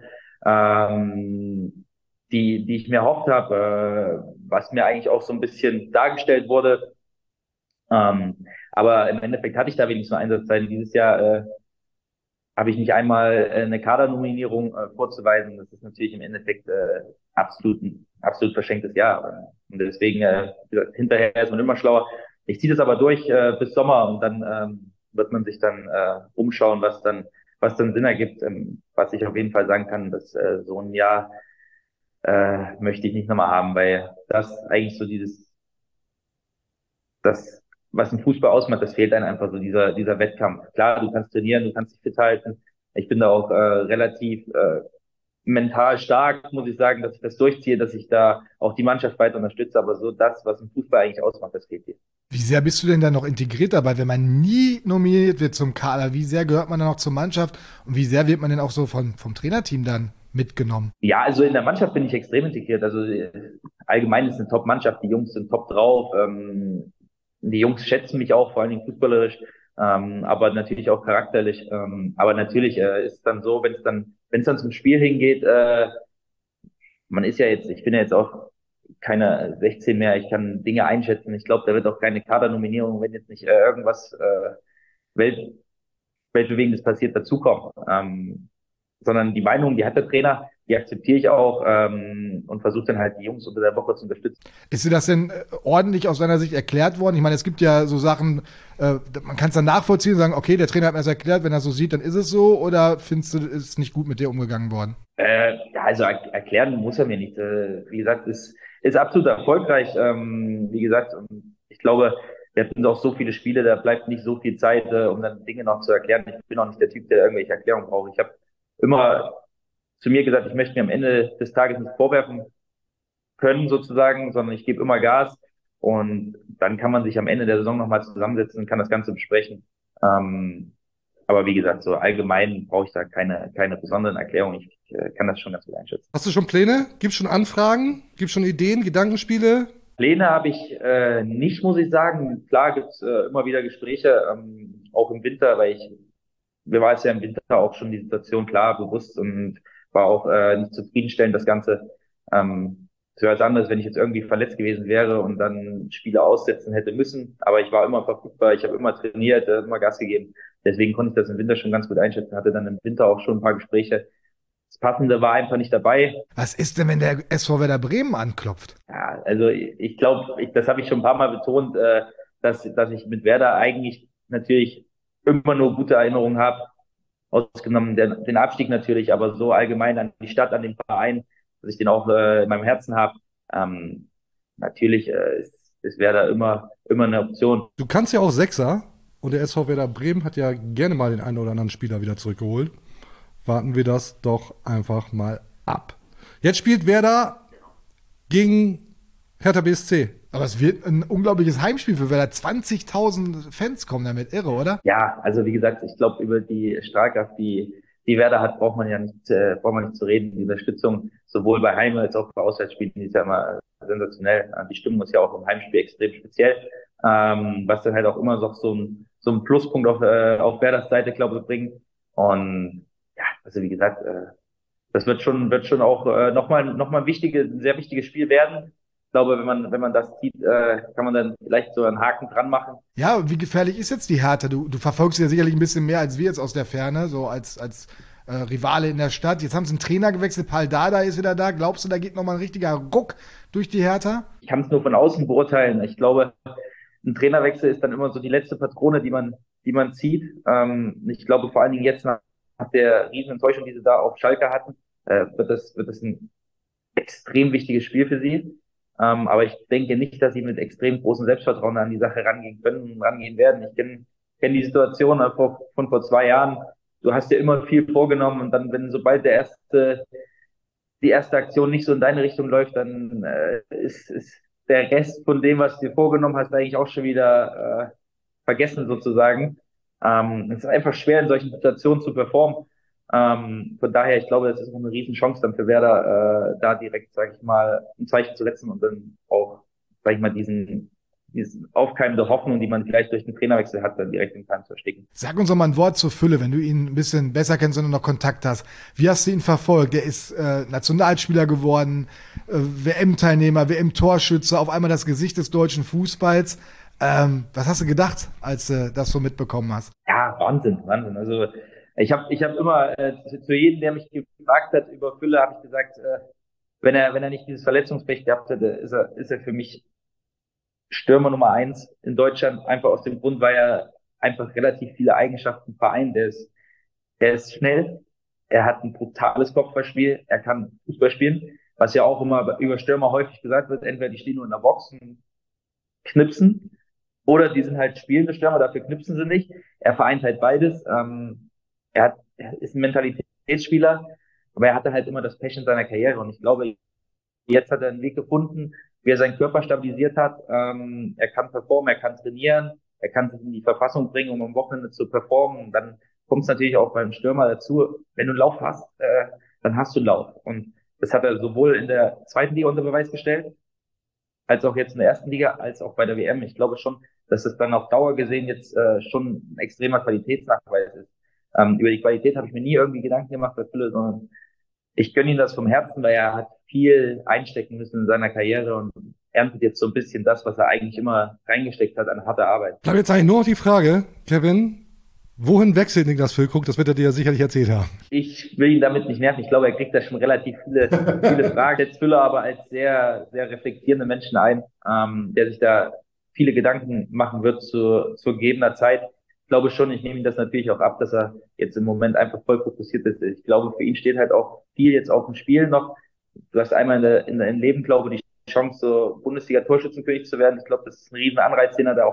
ähm, die die ich mir erhofft habe, äh, was mir eigentlich auch so ein bisschen dargestellt wurde. Ähm, aber im Endeffekt hatte ich da wenigstens nur Einsatzzeiten. Dieses Jahr äh, habe ich nicht einmal äh, eine Kadernominierung äh, vorzuweisen. Das ist natürlich im Endeffekt äh, absolut ein absolut verschenktes Jahr. Und deswegen, äh, wie gesagt, hinterher ist man immer schlauer. Ich ziehe das aber durch äh, bis Sommer und dann ähm, wird man sich dann äh, umschauen, was dann was dann Sinn ergibt. Ähm, was ich auf jeden Fall sagen kann, dass äh, so ein Jahr äh, möchte ich nicht nochmal haben, weil das eigentlich so dieses, das, was ein Fußball ausmacht, das fehlt einem einfach so, dieser, dieser Wettkampf. Klar, du kannst trainieren, du kannst dich fit halten. Ich bin da auch äh, relativ äh, mental stark, muss ich sagen, dass ich das durchziehe, dass ich da auch die Mannschaft weiter unterstütze, aber so das, was ein Fußball eigentlich ausmacht, das fehlt hier. Wie sehr bist du denn da noch integriert dabei, wenn man nie nominiert wird zum Kader? Wie sehr gehört man dann noch zur Mannschaft und wie sehr wird man denn auch so von, vom Trainerteam dann mitgenommen? Ja, also in der Mannschaft bin ich extrem integriert. Also äh, allgemein ist eine Top-Mannschaft, die Jungs sind top drauf. Ähm, die Jungs schätzen mich auch, vor allen Dingen fußballerisch, ähm, aber natürlich auch charakterlich. Ähm, aber natürlich äh, ist es dann so, wenn es dann, wenn es dann zum Spiel hingeht, äh, man ist ja jetzt, ich bin ja jetzt auch keine sechzehn mehr, ich kann Dinge einschätzen. Ich glaube, da wird auch keine Kadernominierung, wenn jetzt nicht äh, irgendwas äh, Welt, Weltbewegendes passiert, dazukommen. Ähm, sondern die Meinung, die hat der Trainer, die akzeptiere ich auch ähm, und versuche dann halt die Jungs unter der Woche zu unterstützen. Ist dir das denn äh, ordentlich aus deiner Sicht erklärt worden? Ich meine, es gibt ja so Sachen, äh, man kann es dann nachvollziehen und sagen, okay, der Trainer hat mir das erklärt, wenn er so sieht, dann ist es so, oder findest du, ist nicht gut mit dir umgegangen worden? Äh, ja, also er erklären muss er mir nicht. Äh, wie gesagt, ist, ist absolut erfolgreich. Ähm, wie gesagt, ich glaube, wir hatten auch so viele Spiele, da bleibt nicht so viel Zeit, äh, um dann Dinge noch zu erklären. Ich bin auch nicht der Typ, der irgendwelche Erklärungen braucht. Ich habe immer zu mir gesagt, ich möchte mir am Ende des Tages nicht vorwerfen können sozusagen, sondern ich gebe immer Gas und dann kann man sich am Ende der Saison nochmal zusammensetzen und kann das Ganze besprechen. Ähm, aber wie gesagt, so allgemein brauche ich da keine keine besonderen Erklärungen. Ich, ich äh, kann das schon ganz gut einschätzen. Hast du schon Pläne? Gibt's schon Anfragen? Gibt's schon Ideen, Gedankenspiele? Pläne habe ich äh, nicht, muss ich sagen. Klar gibt's äh, immer wieder Gespräche, ähm, auch im Winter, weil ich mir war es ja im Winter auch schon die Situation klar bewusst und war auch äh, nicht zufriedenstellend, das Ganze. Ähm, Es wäre was anderes, wenn ich jetzt irgendwie verletzt gewesen wäre und dann Spiele aussetzen hätte müssen. Aber ich war immer verfügbar, ich habe immer trainiert, immer Gas gegeben. Deswegen konnte ich das im Winter schon ganz gut einschätzen. Hatte dann im Winter auch schon ein paar Gespräche. Das Passende war einfach nicht dabei. Was ist denn, wenn der S V Werder Bremen anklopft? Ja, also ich glaube, ich, das habe ich schon ein paar Mal betont, äh, dass, dass ich mit Werder eigentlich natürlich immer nur gute Erinnerungen habe. Ausgenommen den, den Abstieg natürlich, aber so allgemein an die Stadt, an den Verein, dass ich den auch äh, in meinem Herzen habe. Ähm, natürlich äh, ist, ist Werder immer, immer eine Option. Du kannst ja auch Sechser und der S V Werder Bremen hat ja gerne mal den einen oder anderen Spieler wieder zurückgeholt. Warten wir das doch einfach mal ab. Jetzt spielt Werder gegen Hertha B S C. Aber es wird ein unglaubliches Heimspiel für Werder. zwanzigtausend Fans kommen damit, irre, oder? Ja, also wie gesagt, ich glaube, über die Strahlkraft, die die Werder hat, braucht man ja nicht, äh, braucht man nicht zu reden. Die Unterstützung sowohl bei Heim- als auch bei Auswärtsspielen, die ist ja immer sensationell. Die Stimmung ist ja auch im Heimspiel extrem speziell, ähm, was dann halt auch immer so, so ein so ein Pluspunkt auf, äh, auf Werders Seite, glaube ich, bringt. Und ja, also wie gesagt, äh, das wird schon wird schon auch äh, nochmal noch mal ein wichtiges, ein sehr wichtiges Spiel werden. Ich glaube, wenn man wenn man das sieht, äh, kann man dann vielleicht so einen Haken dran machen. Ja, wie gefährlich ist jetzt die Hertha? Du, du verfolgst sie ja sicherlich ein bisschen mehr als wir jetzt aus der Ferne, so als als äh, Rivale in der Stadt. Jetzt haben sie einen Trainer gewechselt, Paul Dardai ist wieder da. Glaubst du, da geht nochmal ein richtiger Ruck durch die Hertha? Ich kann es nur von außen beurteilen. Ich glaube, ein Trainerwechsel ist dann immer so die letzte Patrone, die man die man zieht. Ähm, ich glaube, vor allen Dingen jetzt nach der riesen Enttäuschung, die sie da auf Schalke hatten, äh, wird das wird das ein extrem wichtiges Spiel für sie. Ähm, aber ich denke nicht, dass sie mit extrem großem Selbstvertrauen an die Sache rangehen können, rangehen werden. Ich kenne kenn die Situation von, von vor zwei Jahren. Du hast dir immer viel vorgenommen und dann, wenn sobald der erste, die erste Aktion nicht so in deine Richtung läuft, dann äh, ist, ist der Rest von dem, was du dir vorgenommen hast, eigentlich auch schon wieder äh, vergessen sozusagen. Ähm, es ist einfach schwer, in solchen Situationen zu performen. Ähm, von daher, ich glaube, das ist eine riesen Chance dann für Werder, äh, da direkt, sage ich mal, ein Zeichen zu setzen und dann auch, sage ich mal, diesen, diesen aufkeimende Hoffnung, die man vielleicht durch den Trainerwechsel hat, dann direkt im Keim zu ersticken. Sag uns doch mal ein Wort zur Fülle, wenn du ihn ein bisschen besser kennst und noch Kontakt hast. Wie hast du ihn verfolgt? Der ist äh, Nationalspieler geworden, äh, W M-Teilnehmer, W M-Torschütze, auf einmal das Gesicht des deutschen Fußballs. Ähm, was hast du gedacht, als du das so mitbekommen hast? Ja, Wahnsinn, Wahnsinn. Also Ich habe ich hab immer äh, zu, zu jedem, der mich gefragt hat über Fülle, habe ich gesagt, äh, wenn er wenn er nicht dieses Verletzungspech gehabt hätte, ist er ist er für mich Stürmer Nummer eins in Deutschland. Einfach aus dem Grund, weil er einfach relativ viele Eigenschaften vereint. Der ist der ist schnell, er hat ein brutales Kopfballspiel, er kann Fußball spielen, was ja auch immer über Stürmer häufig gesagt wird. Entweder die stehen nur in der Box und knipsen, oder die sind halt spielende Stürmer, dafür knipsen sie nicht. Er vereint halt beides. Ähm, Er, hat, er ist ein Mentalitätsspieler, aber er hatte halt immer das Pech in seiner Karriere. Und ich glaube, jetzt hat er einen Weg gefunden, wie er seinen Körper stabilisiert hat. Ähm, er kann performen, er kann trainieren, er kann sich in die Verfassung bringen, um am Wochenende zu performen. Und dann kommt es natürlich auch beim Stürmer dazu, wenn du einen Lauf hast, äh, dann hast du einen Lauf. Und das hat er sowohl in der zweiten Liga unter Beweis gestellt, als auch jetzt in der ersten Liga, als auch bei der W M. Ich glaube schon, dass es dann auf Dauer gesehen jetzt äh, schon ein extremer Qualitätsnachweis ist. Ähm, über die Qualität habe ich mir nie irgendwie Gedanken gemacht, sondern ich gönne ihm das vom Herzen, weil er hat viel einstecken müssen in seiner Karriere und erntet jetzt so ein bisschen das, was er eigentlich immer reingesteckt hat an harter Arbeit. Bleibt jetzt eigentlich nur noch die Frage, Kevin, wohin wechselt Niklas Füllkrug? Das wird er dir ja sicherlich erzählt haben. Ich will ihn damit nicht nerven. Ich glaube, er kriegt da schon relativ viele, viele Fragen. Jetzt Füller aber als sehr, sehr reflektierende Menschen ein, ähm, der sich da viele Gedanken machen wird zu, zu gegebener Zeit. Ich glaube schon, ich nehme ihm das natürlich auch ab, dass er jetzt im Moment einfach voll fokussiert ist. Ich glaube, für ihn steht halt auch viel jetzt auf dem Spiel noch. Du hast einmal in der, in deinem Leben, glaube ich, die Chance, so Bundesliga-Torschützenkönig zu werden. Ich glaube, das ist ein riesen Anreiz, den er da auch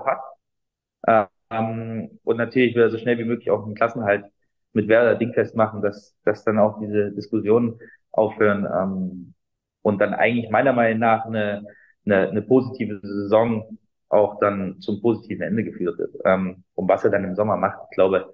hat. Ähm, und natürlich will er so schnell wie möglich auch einen Klassenhalt mit Werder dingfest machen, dass, dass dann auch diese Diskussionen aufhören ähm, und dann eigentlich meiner Meinung nach eine, eine, eine positive Saison auch dann zum positiven Ende geführt wird. Ähm, und was er dann im Sommer macht, ich glaube,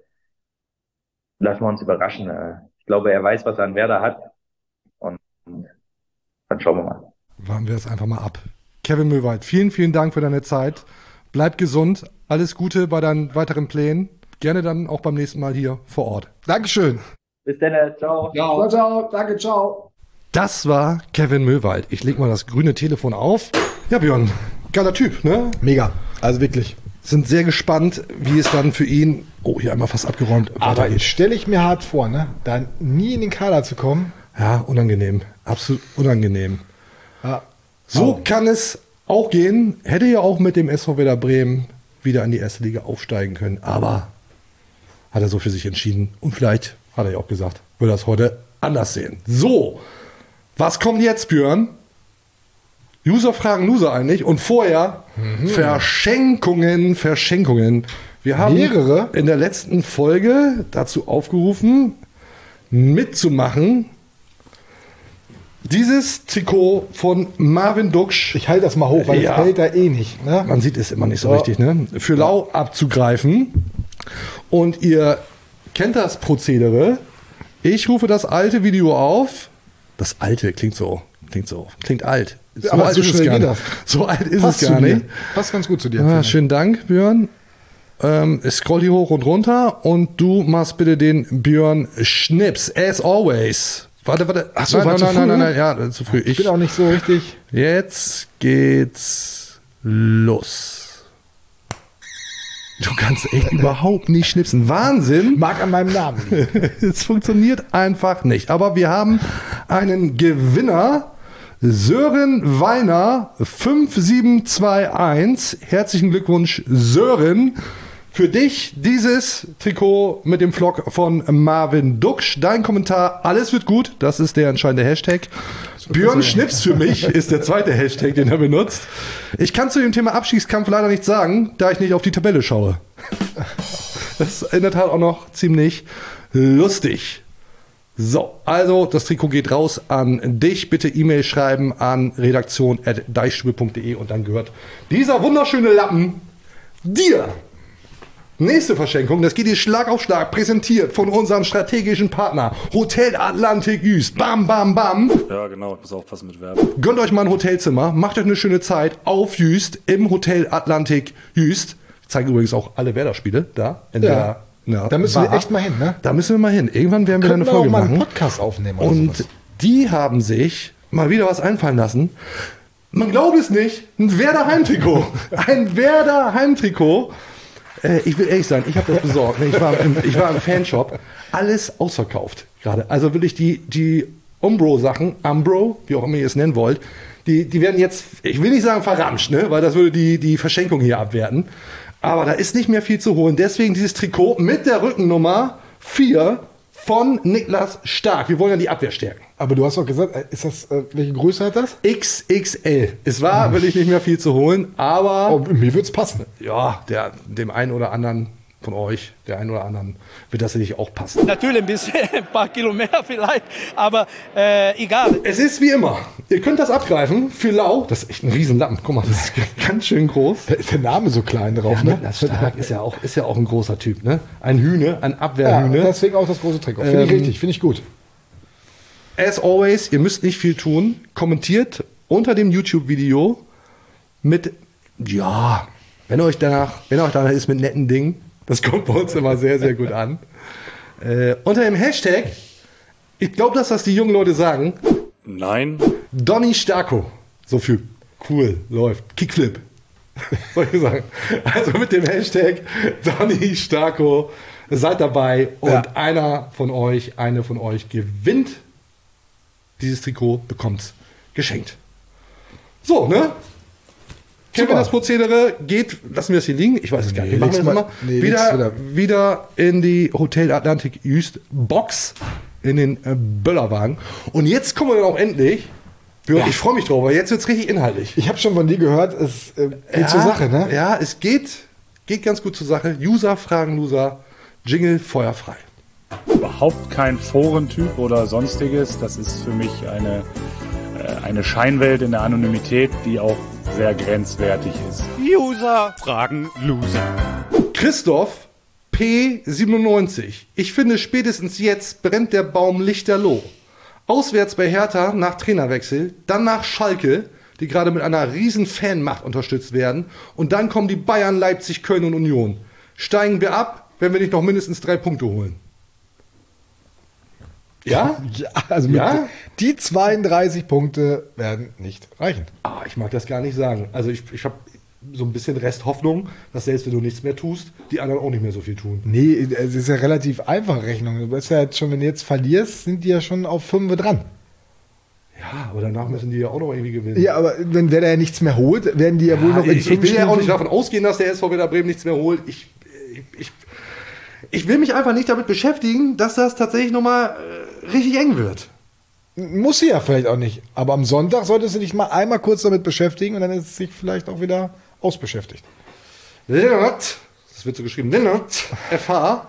lassen wir uns überraschen. Ich glaube, er weiß, was er an Werder hat. Und, und dann schauen wir mal. Warten wir es einfach mal ab. Kevin Möwald, vielen, vielen Dank für deine Zeit. Bleib gesund. Alles Gute bei deinen weiteren Plänen. Gerne dann auch beim nächsten Mal hier vor Ort. Dankeschön. Bis dann. Ciao. Ciao, ciao. Danke, ciao. Das war Kevin Möwald. Ich leg mal das grüne Telefon auf. Ja, Björn, geiler Typ, ne? Mega. Also wirklich. Sind sehr gespannt, wie es dann für ihn, oh, hier einmal fast abgeräumt, Aber stelle ich mir hart vor, ne? Da nie in den Kader zu kommen. Ja, unangenehm. Absolut unangenehm. Ja. So Oh. kann es auch gehen. Hätte ja auch mit dem S V Werder Bremen wieder in die erste Liga aufsteigen können. Aber hat er so für sich entschieden. Und vielleicht hat er ja auch gesagt, will das heute anders sehen. So, was kommt jetzt, Björn? User fragen Loser eigentlich. Und vorher mhm. Verschenkungen, Verschenkungen. Wir haben Mehrere? in der letzten Folge dazu aufgerufen, mitzumachen. Dieses Trikot von Marvin Duksch. Ich halte das mal hoch, weil Ja. es hält da eh nicht. Ne? Man sieht es immer nicht so Ja. richtig, ne? Für lau abzugreifen. Und ihr kennt das Prozedere. Ich rufe das alte Video auf. Das alte klingt so, klingt so, klingt alt. So Aber alt so ist es schnell gar geht nicht. das. So alt ist Passt es gar zu dir. nicht. Passt ganz gut zu dir. Ah, finde ich. schönen Dank, Björn. Ähm, scroll hier hoch und runter und du machst bitte den Björn Schnips, as always. Warte, warte. Ach so, nein, war nein, zu nein, früh, nein, nein, ne? nein, ja, das ist zu früh. Ich bin auch nicht so richtig. Jetzt geht's los. Du kannst echt überhaupt nicht schnipsen. Wahnsinn. Mag an meinem Namen liegen. Es funktioniert einfach nicht. Aber wir haben einen Gewinner. Sören Weiner fünf sieben zwei eins. Herzlichen Glückwunsch, Sören. Für dich dieses Trikot mit dem Vlog von Marvin Duksch. Dein Kommentar, alles wird gut. Das ist der entscheidende Hashtag. Björn Schnips für mich ist der zweite Hashtag, den er benutzt. Ich kann zu dem Thema Abstiegskampf leider nichts sagen, da ich nicht auf die Tabelle schaue. Das ist in der Tat auch noch ziemlich lustig. So, also das Trikot geht raus an dich. Bitte E-Mail schreiben an redaktion at deichstube punkt de und dann gehört dieser wunderschöne Lappen dir. Nächste Verschenkung, das geht hier Schlag auf Schlag, präsentiert von unserem strategischen Partner Hotel Atlantik Jüst. Bam, bam, bam. Ja, genau, ich muss aufpassen mit Werbung. Gönnt euch mal ein Hotelzimmer, macht euch eine schöne Zeit auf Jüst im Hotel Atlantik Jüst. Ich zeige übrigens auch alle Werder-Spiele da. In Ja. der, ja, Da müssen Bar. wir echt mal hin, ne? Da müssen wir mal hin. Irgendwann werden wir da Können eine wir auch Folge mal einen machen. Podcast aufnehmen oder Und sowas. die haben sich mal wieder was einfallen lassen. Man glaubt es nicht, ein Werder Heimtrikot. Ein Werder Heimtrikot. Äh, ich will ehrlich sein, ich habe das besorgt. Ich war, im, ich war im Fanshop. Alles ausverkauft gerade. Also wirklich die, die Umbro-Sachen, Umbro, wie auch immer ihr es nennen wollt, die, die werden jetzt, ich will nicht sagen verramscht, ne? Weil das würde die, die Verschenkung hier abwerten. Aber da ist nicht mehr viel zu holen. Deswegen dieses Trikot mit der Rückennummer vier von Niklas Stark. Wir wollen ja die Abwehr stärken. Aber du hast doch gesagt, äh, ist das, äh, welche Größe hat das? X X L. Es war wirklich nicht mehr viel zu holen, aber Oh, mir wird's passen. ja, der, dem einen oder anderen von euch, der einen oder anderen, wird das sicherlich auch passen. Natürlich ein bisschen, ein paar Kilo mehr vielleicht, aber äh, egal. Es ist wie immer. Ihr könnt das abgreifen für lau. Das ist echt ein Riesenlappen. Guck mal, das ist ganz schön groß. Da ist der Name so klein drauf, Ja, ne? Niklas Stark ist ja auch, ist ja auch ein großer Typ, ne? Ein Hühne, ein Ja, Abwehrhühne. deswegen auch das große Trikot. Finde ich Ähm, richtig, finde ich gut. As always, ihr müsst nicht viel tun. Kommentiert unter dem YouTube-Video mit, ja, wenn euch danach, wenn euch danach ist mit netten Dingen, das kommt bei uns immer sehr, sehr gut an. Äh, unter dem Hashtag, ich glaube, dass das die jungen Leute sagen, Nein, Donny Starko. So viel cool läuft. Kickflip. Soll ich sagen. Also mit dem Hashtag Donny Starko seid dabei und Ja. einer von euch, eine von euch gewinnt dieses Trikot, bekommt geschenkt. So, ne? Kennen wir Super. das Prozedere? Geht, lassen wir es hier liegen? Ich weiß es gar nicht. Nee, Wir machen das leg's mal- immer. nee, leg's wieder, wieder. wieder in die Hotel Atlantik Jüst Box in den äh, Böllerwagen. Und jetzt kommen wir dann auch endlich. Björn, Ja. ich freue mich drauf, weil jetzt wird es richtig inhaltlich. Ich habe schon von dir gehört, es äh, geht Ja, zur Sache, ne? Ja, es geht, geht ganz gut zur Sache. User fragen Loser. Jingle feuerfrei. Überhaupt kein Forentyp oder sonstiges. Das ist für mich eine, äh, eine Scheinwelt in der Anonymität, die auch sehr grenzwertig ist. User fragen Loser. Christoph P siebenundneunzig. Ich finde, spätestens jetzt brennt der Baum lichterloh. Auswärts bei Hertha nach Trainerwechsel, dann nach Schalke, die gerade mit einer riesen Fanmacht unterstützt werden. Und dann kommen die Bayern, Leipzig, Köln und Union. Steigen wir ab, wenn wir nicht noch mindestens drei Punkte holen. Ja? Ja, also mit, Ja? Die zweiunddreißig Punkte werden nicht reichen. Ah, ich mag das gar nicht sagen. Also ich, ich habe so ein bisschen Resthoffnung, dass selbst wenn du nichts mehr tust, die anderen auch nicht mehr so viel tun. Nee, es ist ja relativ einfache Rechnung. Du weißt ja jetzt schon, wenn du jetzt verlierst, sind die ja schon auf fünf dran. Ja, aber danach müssen die ja auch noch irgendwie gewinnen. Ja, aber wenn wer da ja nichts mehr holt, werden die ja, ja wohl noch in ich, ich will ja auch nicht davon ausgehen, dass der S V Werder Bremen nichts mehr holt. Ich, ich, ich will mich einfach nicht damit beschäftigen, dass das tatsächlich nochmal äh, richtig eng wird. Muss sie ja vielleicht auch nicht. Aber am Sonntag solltest du dich mal einmal kurz damit beschäftigen und dann ist es sich vielleicht auch wieder ausbeschäftigt. Lennart, das wird so geschrieben, Lennart, F H,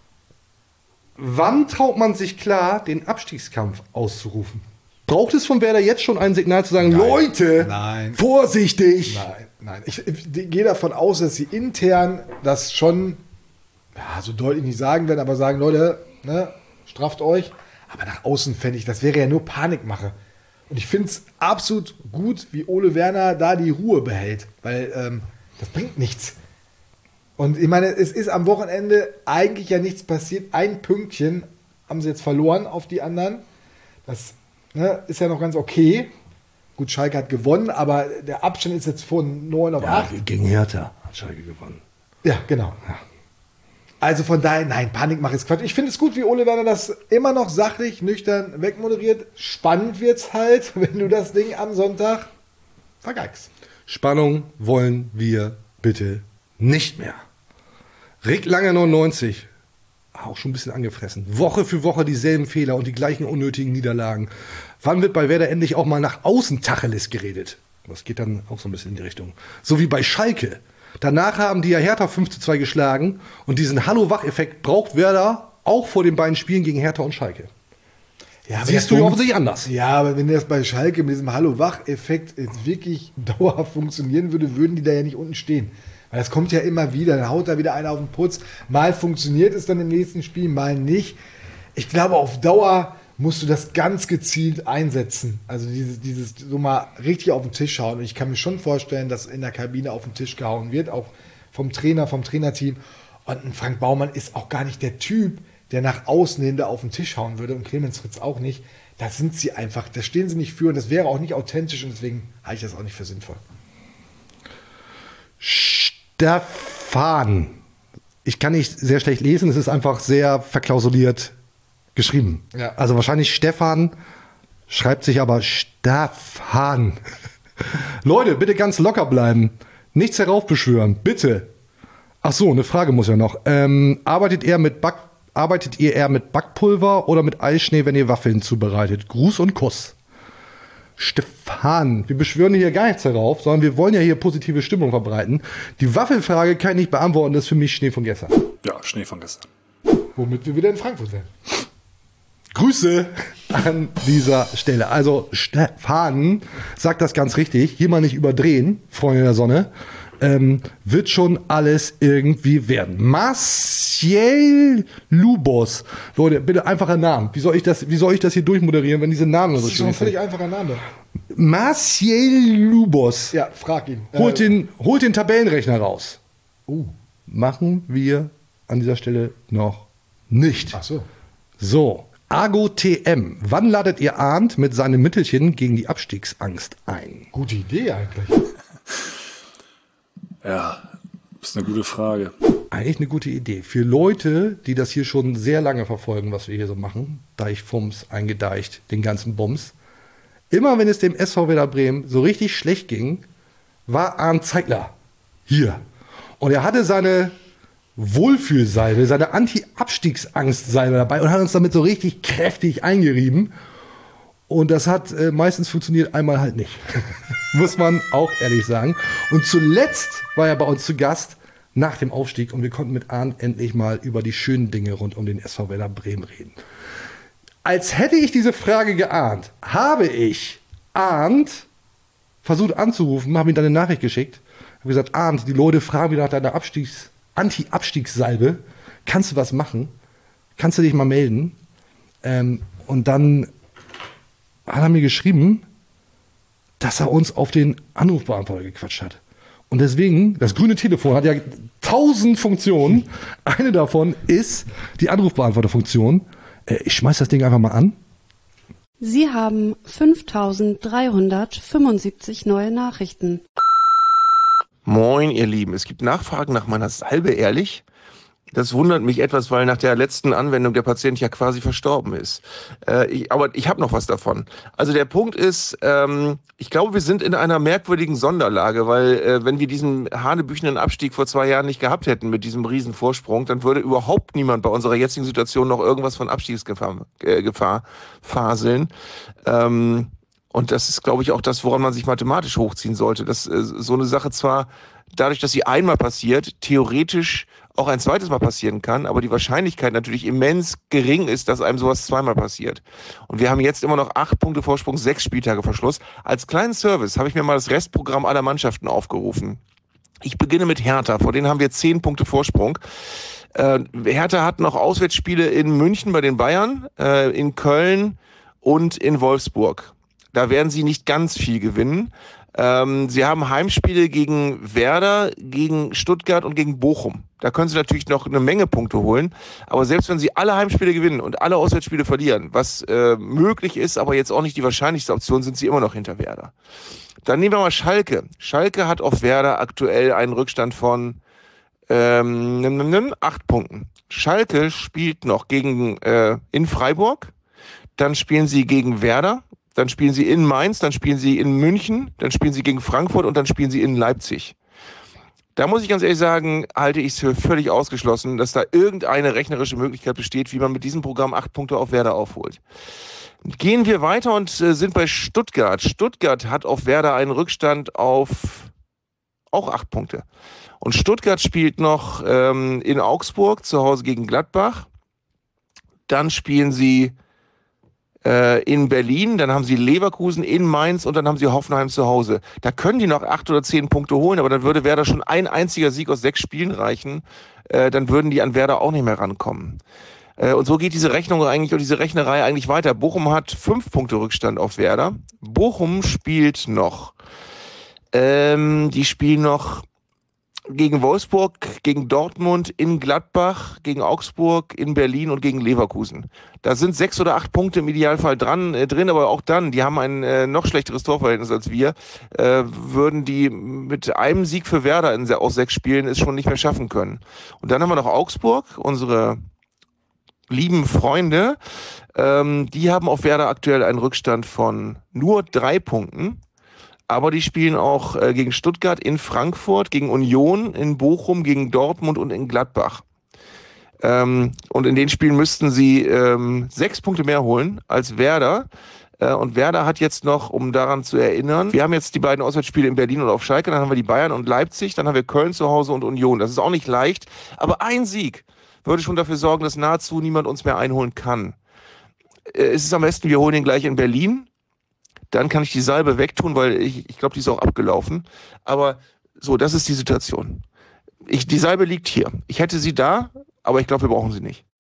wann traut man sich klar, den Abstiegskampf auszurufen? Braucht es von Werder jetzt schon ein Signal zu sagen, nein, Leute, nein, vorsichtig? Nein, nein. Ich, ich, ich gehe davon aus, dass sie intern das schon ja, so deutlich nicht sagen werden, aber sagen, Leute, ne, strafft euch. Aber nach außen fände ich, das wäre ja nur Panikmache. Und ich finde es absolut gut, wie Ole Werner da die Ruhe behält, weil ähm, das bringt nichts. Und ich meine, es ist am Wochenende eigentlich ja nichts passiert. Ein Pünktchen haben sie jetzt verloren auf die anderen. Das ne, ist ja noch ganz okay. Gut, Schalke hat gewonnen, aber der Abstand ist jetzt von neun auf acht. Ja, gegen Hertha hat Schalke gewonnen. Ja, genau. Ja. Also von daher, nein, Panikmache ist Quatsch. Ich finde es gut, wie Ole Werner das immer noch sachlich, nüchtern wegmoderiert. Spannend wird's halt, wenn du das Ding am Sonntag vergeigst. Spannung wollen wir bitte nicht mehr. Rick Lange neunundneunzig, auch schon ein bisschen angefressen. Woche für Woche dieselben Fehler und die gleichen unnötigen Niederlagen. Wann wird bei Werder endlich auch mal nach außen Tacheles geredet? Das geht dann auch so ein bisschen in die Richtung. So wie bei Schalke. Danach haben die ja Hertha fünf zu zwei geschlagen und diesen Hallo-Wach-Effekt braucht Werder auch vor den beiden Spielen gegen Hertha und Schalke. Ja, siehst du ja offensichtlich anders. Ja, aber wenn das bei Schalke mit diesem Hallo-Wach-Effekt jetzt wirklich dauerhaft funktionieren würde, würden die da ja nicht unten stehen. Weil das kommt ja immer wieder, dann haut da wieder einer auf den Putz. Mal funktioniert es dann im nächsten Spiel, mal nicht. Ich glaube, auf Dauer musst du das ganz gezielt einsetzen. Also dieses, dieses so mal richtig auf den Tisch hauen. Und ich kann mir schon vorstellen, dass in der Kabine auf den Tisch gehauen wird, auch vom Trainer, vom Trainerteam. Und ein Frank Baumann ist auch gar nicht der Typ, der nach außen hin da auf den Tisch hauen würde. Und Clemens Fritz auch nicht. Da sind sie einfach, da stehen sie nicht für. Und das wäre auch nicht authentisch. Und deswegen halte ich das auch nicht für sinnvoll. Stefan. Ich kann nicht sehr schlecht lesen. Es ist einfach sehr verklausuliert geschrieben. Ja. Also wahrscheinlich Stefan, schreibt sich aber Stefan. Leute, bitte ganz locker bleiben. Nichts heraufbeschwören, bitte. Ach so, eine Frage muss ja noch. Ähm, arbeitet ihr mit Back, arbeitet ihr eher mit Backpulver oder mit Eischnee, wenn ihr Waffeln zubereitet? Gruß und Kuss. Stefan, wir beschwören hier gar nichts herauf, sondern wir wollen ja hier positive Stimmung verbreiten. Die Waffelfrage kann ich nicht beantworten, das ist für mich Schnee von gestern. Ja, Schnee von gestern. Womit wir wieder in Frankfurt sind. Grüße an dieser Stelle. Also Stefan sagt das ganz richtig. Hier mal nicht überdrehen, Freunde der Sonne. Ähm, wird schon alles irgendwie werden. Marcel Lubos. Leute, bitte einfacher Namen. Wie soll ich das, wie soll ich das hier durchmoderieren, wenn diese Namen so schön sind? Das ist doch ein völlig einfacher Name. Marcel Lubos. Ja, frag ihn. Holt, äh, den, holt den Tabellenrechner raus. Uh. Machen wir an dieser Stelle noch nicht. Ach so. So. Argo T M. Wann ladet ihr Arndt mit seinem Mittelchen gegen die Abstiegsangst ein? Gute Idee eigentlich. Ja, ist eine gute Frage. Eigentlich eine gute Idee. Für Leute, die das hier schon sehr lange verfolgen, was wir hier so machen, Deichfums, eingedeicht, den ganzen Bums. Immer wenn es dem S V Werder Bremen so richtig schlecht ging, war Arndt Zeigler hier. Und er hatte seine Wohlfühlsalbe, seine Anti-Abstiegsangst-Salbe dabei und hat uns damit so richtig kräftig eingerieben. Und das hat äh, meistens funktioniert, einmal halt nicht. Muss man auch ehrlich sagen. Und zuletzt war er bei uns zu Gast nach dem Aufstieg und wir konnten mit Arndt endlich mal über die schönen Dinge rund um den S V Werder Bremen reden. Als hätte ich diese Frage geahnt, habe ich Arndt versucht anzurufen, habe ihm dann eine Nachricht geschickt, habe gesagt, Arndt, die Leute fragen wieder nach deiner Abstiegs Anti-Abstiegssalbe, kannst du was machen? Kannst du dich mal melden? Ähm, und dann hat er mir geschrieben, dass er uns auf den Anrufbeantworter gequatscht hat. Und deswegen, das grüne Telefon hat ja tausend Funktionen. Eine davon ist die Anrufbeantworterfunktion. Äh, ich schmeiß das Ding einfach mal an. Sie haben fünftausenddreihundertfünfundsiebzig neue Nachrichten. Moin, ihr Lieben. Es gibt Nachfragen nach meiner Salbe, ehrlich? Das wundert mich etwas, weil nach der letzten Anwendung der Patient ja quasi verstorben ist. Äh, ich, aber ich habe noch was davon. Also der Punkt ist, ähm, ich glaube, wir sind in einer merkwürdigen Sonderlage, weil äh, wenn wir diesen hanebüchenden Abstieg vor zwei Jahren nicht gehabt hätten mit diesem riesen Vorsprung, dann würde überhaupt niemand bei unserer jetzigen Situation noch irgendwas von Abstiegsgefahr äh, Gefahr faseln. Ähm, und das ist, glaube ich, auch das, woran man sich mathematisch hochziehen sollte. Dass äh, so eine Sache zwar dadurch, dass sie einmal passiert, theoretisch auch ein zweites Mal passieren kann, aber die Wahrscheinlichkeit natürlich immens gering ist, dass einem sowas zweimal passiert. Und wir haben jetzt immer noch acht Punkte Vorsprung, sechs Spieltage vor Schluss. Als kleinen Service habe ich mir mal das Restprogramm aller Mannschaften aufgerufen. Ich beginne mit Hertha, vor denen haben wir zehn Punkte Vorsprung. Äh, Hertha hat noch Auswärtsspiele in München bei den Bayern, äh, in Köln und in Wolfsburg. Da werden sie nicht ganz viel gewinnen. Ähm, sie haben Heimspiele gegen Werder, gegen Stuttgart und gegen Bochum. Da können sie natürlich noch eine Menge Punkte holen. Aber selbst wenn sie alle Heimspiele gewinnen und alle Auswärtsspiele verlieren, was äh, möglich ist, aber jetzt auch nicht die wahrscheinlichste Option, sind sie immer noch hinter Werder. Dann nehmen wir mal Schalke. Schalke hat auf Werder aktuell einen Rückstand von ähm, nimm, nimm, nimm, acht Punkten. Schalke spielt noch gegen äh, in Freiburg. Dann spielen sie gegen Werder. Dann spielen sie in Mainz, dann spielen sie in München, dann spielen sie gegen Frankfurt und dann spielen sie in Leipzig. Da muss ich ganz ehrlich sagen, halte ich es für völlig ausgeschlossen, dass da irgendeine rechnerische Möglichkeit besteht, wie man mit diesem Programm acht Punkte auf Werder aufholt. Gehen wir weiter und äh, sind bei Stuttgart. Stuttgart hat auf Werder einen Rückstand auf auch acht Punkte. Und Stuttgart spielt noch ähm, in Augsburg zu Hause gegen Gladbach. Dann spielen sie in Berlin, dann haben sie Leverkusen in Mainz und dann haben sie Hoffenheim zu Hause. Da können die noch acht oder zehn Punkte holen, aber dann würde Werder schon ein einziger Sieg aus sechs Spielen reichen. Äh, dann würden die an Werder auch nicht mehr rankommen. Äh, und so geht diese Rechnung eigentlich und diese Rechnerei eigentlich weiter. Bochum hat fünf Punkte Rückstand auf Werder. Bochum spielt noch. Ähm, die spielen noch gegen Wolfsburg, gegen Dortmund, in Gladbach, gegen Augsburg, in Berlin und gegen Leverkusen. Da sind sechs oder acht Punkte im Idealfall dran, äh, drin, aber auch dann, die haben ein äh, noch schlechteres Torverhältnis als wir, äh, würden die mit einem Sieg für Werder in, aus sechs Spielen es schon nicht mehr schaffen können. Und dann haben wir noch Augsburg, unsere lieben Freunde, ähm, die haben auf Werder aktuell einen Rückstand von nur drei Punkten. Aber die spielen auch äh, gegen Stuttgart, in Frankfurt, gegen Union, in Bochum, gegen Dortmund und in Gladbach. Ähm, und in den Spielen müssten sie ähm, sechs Punkte mehr holen als Werder. Äh, und Werder hat jetzt noch, um daran zu erinnern, wir haben jetzt die beiden Auswärtsspiele in Berlin und auf Schalke, dann haben wir die Bayern und Leipzig, dann haben wir Köln zu Hause und Union. Das ist auch nicht leicht, aber ein Sieg würde schon dafür sorgen, dass nahezu niemand uns mehr einholen kann. Äh, es ist am besten, wir holen ihn gleich in Berlin. Dann kann ich die Salbe wegtun, weil ich, ich glaube, die ist auch abgelaufen. Aber so, das ist die Situation. Ich, die Salbe liegt hier. Ich hätte sie da, aber ich glaube, wir brauchen sie nicht.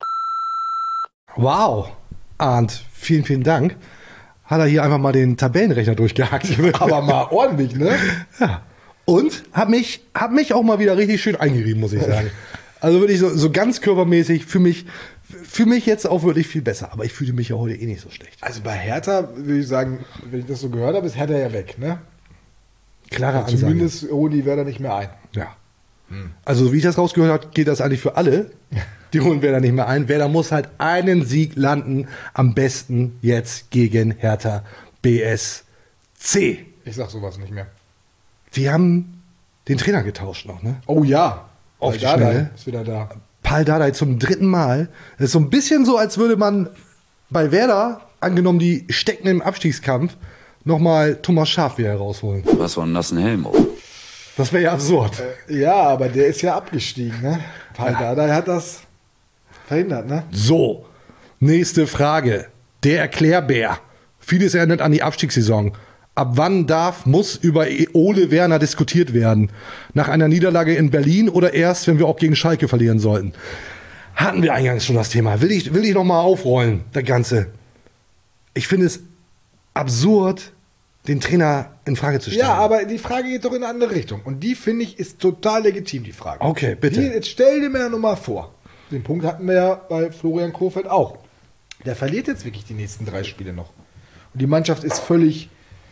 Wow, Arndt, vielen, vielen Dank. Hat er hier einfach mal den Tabellenrechner durchgehackt. Aber mal ordentlich, ne? Ja. Und hat mich, hat mich auch mal wieder richtig schön eingerieben, muss ich sagen. Also wirklich so, so ganz körpermäßig für mich, für mich jetzt auch wirklich viel besser. Aber ich fühle mich ja heute eh nicht so schlecht. Also bei Hertha würde ich sagen, wenn ich das so gehört habe, ist Hertha ja weg, ne? Klare also Ansage. Zumindest holen die Werder nicht mehr ein. Ja. Hm. Also wie ich das rausgehört habe, geht das eigentlich für alle. Die holen Werder nicht mehr ein. Werder muss halt einen Sieg landen. Am besten jetzt gegen Hertha B S C. Ich sag sowas nicht mehr. Die haben den Trainer getauscht noch, ne? Oh ja. Auf die Schnelle. Ist wieder da. Pal Dardai zum dritten Mal. Das ist so ein bisschen so, als würde man bei Werder, angenommen die stecken im Abstiegskampf, nochmal Thomas Schaaf wieder rausholen. Was war denn das, ein Helm? Das wäre ja absurd. Äh, ja, aber der ist ja abgestiegen, ne? Pal Dardai hat das verhindert, ne? So, nächste Frage. Der Erklärbär. Vieles erinnert an die Abstiegssaison. Ab wann darf, muss über Ole Werner diskutiert werden? Nach einer Niederlage in Berlin oder erst, wenn wir auch gegen Schalke verlieren sollten? Hatten wir eingangs schon das Thema. Will ich, will ich noch mal aufrollen, das Ganze. Ich finde es absurd, den Trainer in Frage zu stellen. Ja, aber die Frage geht doch in eine andere Richtung. Und die, finde ich, ist total legitim, die Frage. Okay, bitte. Die, jetzt stell dir mir noch mal vor. Den Punkt hatten wir ja bei Florian Kohfeldt auch. Der verliert jetzt wirklich die nächsten drei Spiele noch. und die Mannschaft ist völlig,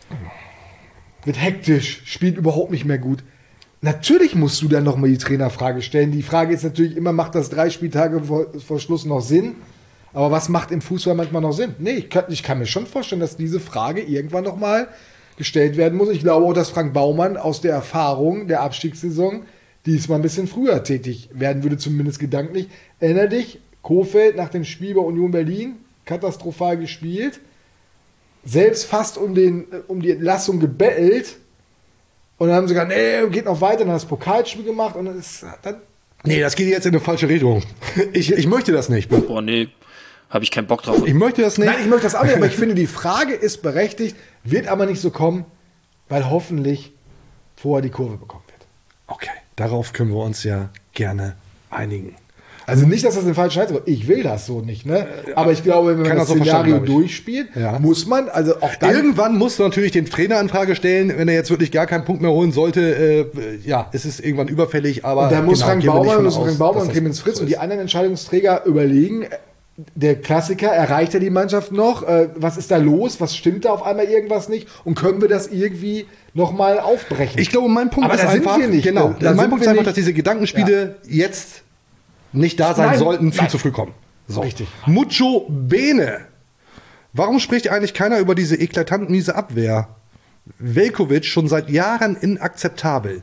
wird hektisch, spielt überhaupt nicht mehr gut. Natürlich musst du dann nochmal die Trainerfrage stellen. Die Frage ist natürlich immer, macht das drei Spieltage vor, vor Schluss noch Sinn? Aber was macht im Fußball manchmal noch Sinn? Nee, ich kann, ich kann mir schon vorstellen, dass diese Frage irgendwann nochmal gestellt werden muss. Ich glaube auch, dass Frank Baumann aus der Erfahrung der Abstiegssaison diesmal ein bisschen früher tätig werden würde, zumindest gedanklich. Erinner dich, Kohfeldt nach dem Spiel bei Union Berlin, katastrophal gespielt, selbst fast um, den, um die Entlassung gebettelt. Und dann haben sie gesagt, nee, geht noch weiter, dann hat das Pokalspiel gemacht und dann ist dann. Nee, das geht jetzt in eine falsche Richtung. Ich, ich möchte das nicht. Boah, nee, habe ich keinen Bock drauf. Ich möchte das nicht. Nein, ich möchte das auch nicht, aber ich finde, die Frage ist berechtigt, wird aber nicht so kommen, weil hoffentlich vorher die Kurve bekommen wird. Okay, darauf können wir uns ja gerne einigen. Also nicht, dass das den falschen Scheiß ist, ich will das so nicht, ne? Aber ich glaube, wenn man Kann das das so Szenario verstanden, glaub ich. durchspielt, Ja. muss man, also auch dann. Irgendwann musst du natürlich den Trainer in Frage stellen, wenn er jetzt wirklich gar keinen Punkt mehr holen sollte. Äh, ja, es ist irgendwann überfällig, aber. Und da muss genau, Frank gehen wir nicht Baumann, von muss aus, Frank Baumann dass und das Clemens Fritz so und die ist. anderen Entscheidungsträger überlegen, der Klassiker, erreicht er die Mannschaft noch? Äh, was ist da los? Was stimmt da auf einmal irgendwas nicht? Und können wir das irgendwie nochmal aufbrechen? Ich glaube, mein Punkt Aber ist da sind einfach, wir nicht, genau, da- da mein sind Punkt ist wir einfach, nicht. dass diese Gedankenspiele jetzt nicht da sein Nein, sollten, viel nein. zu früh kommen. So. Richtig. Mucho bene. Warum spricht eigentlich keiner über diese eklatant miese Abwehr? Veljković schon seit Jahren inakzeptabel.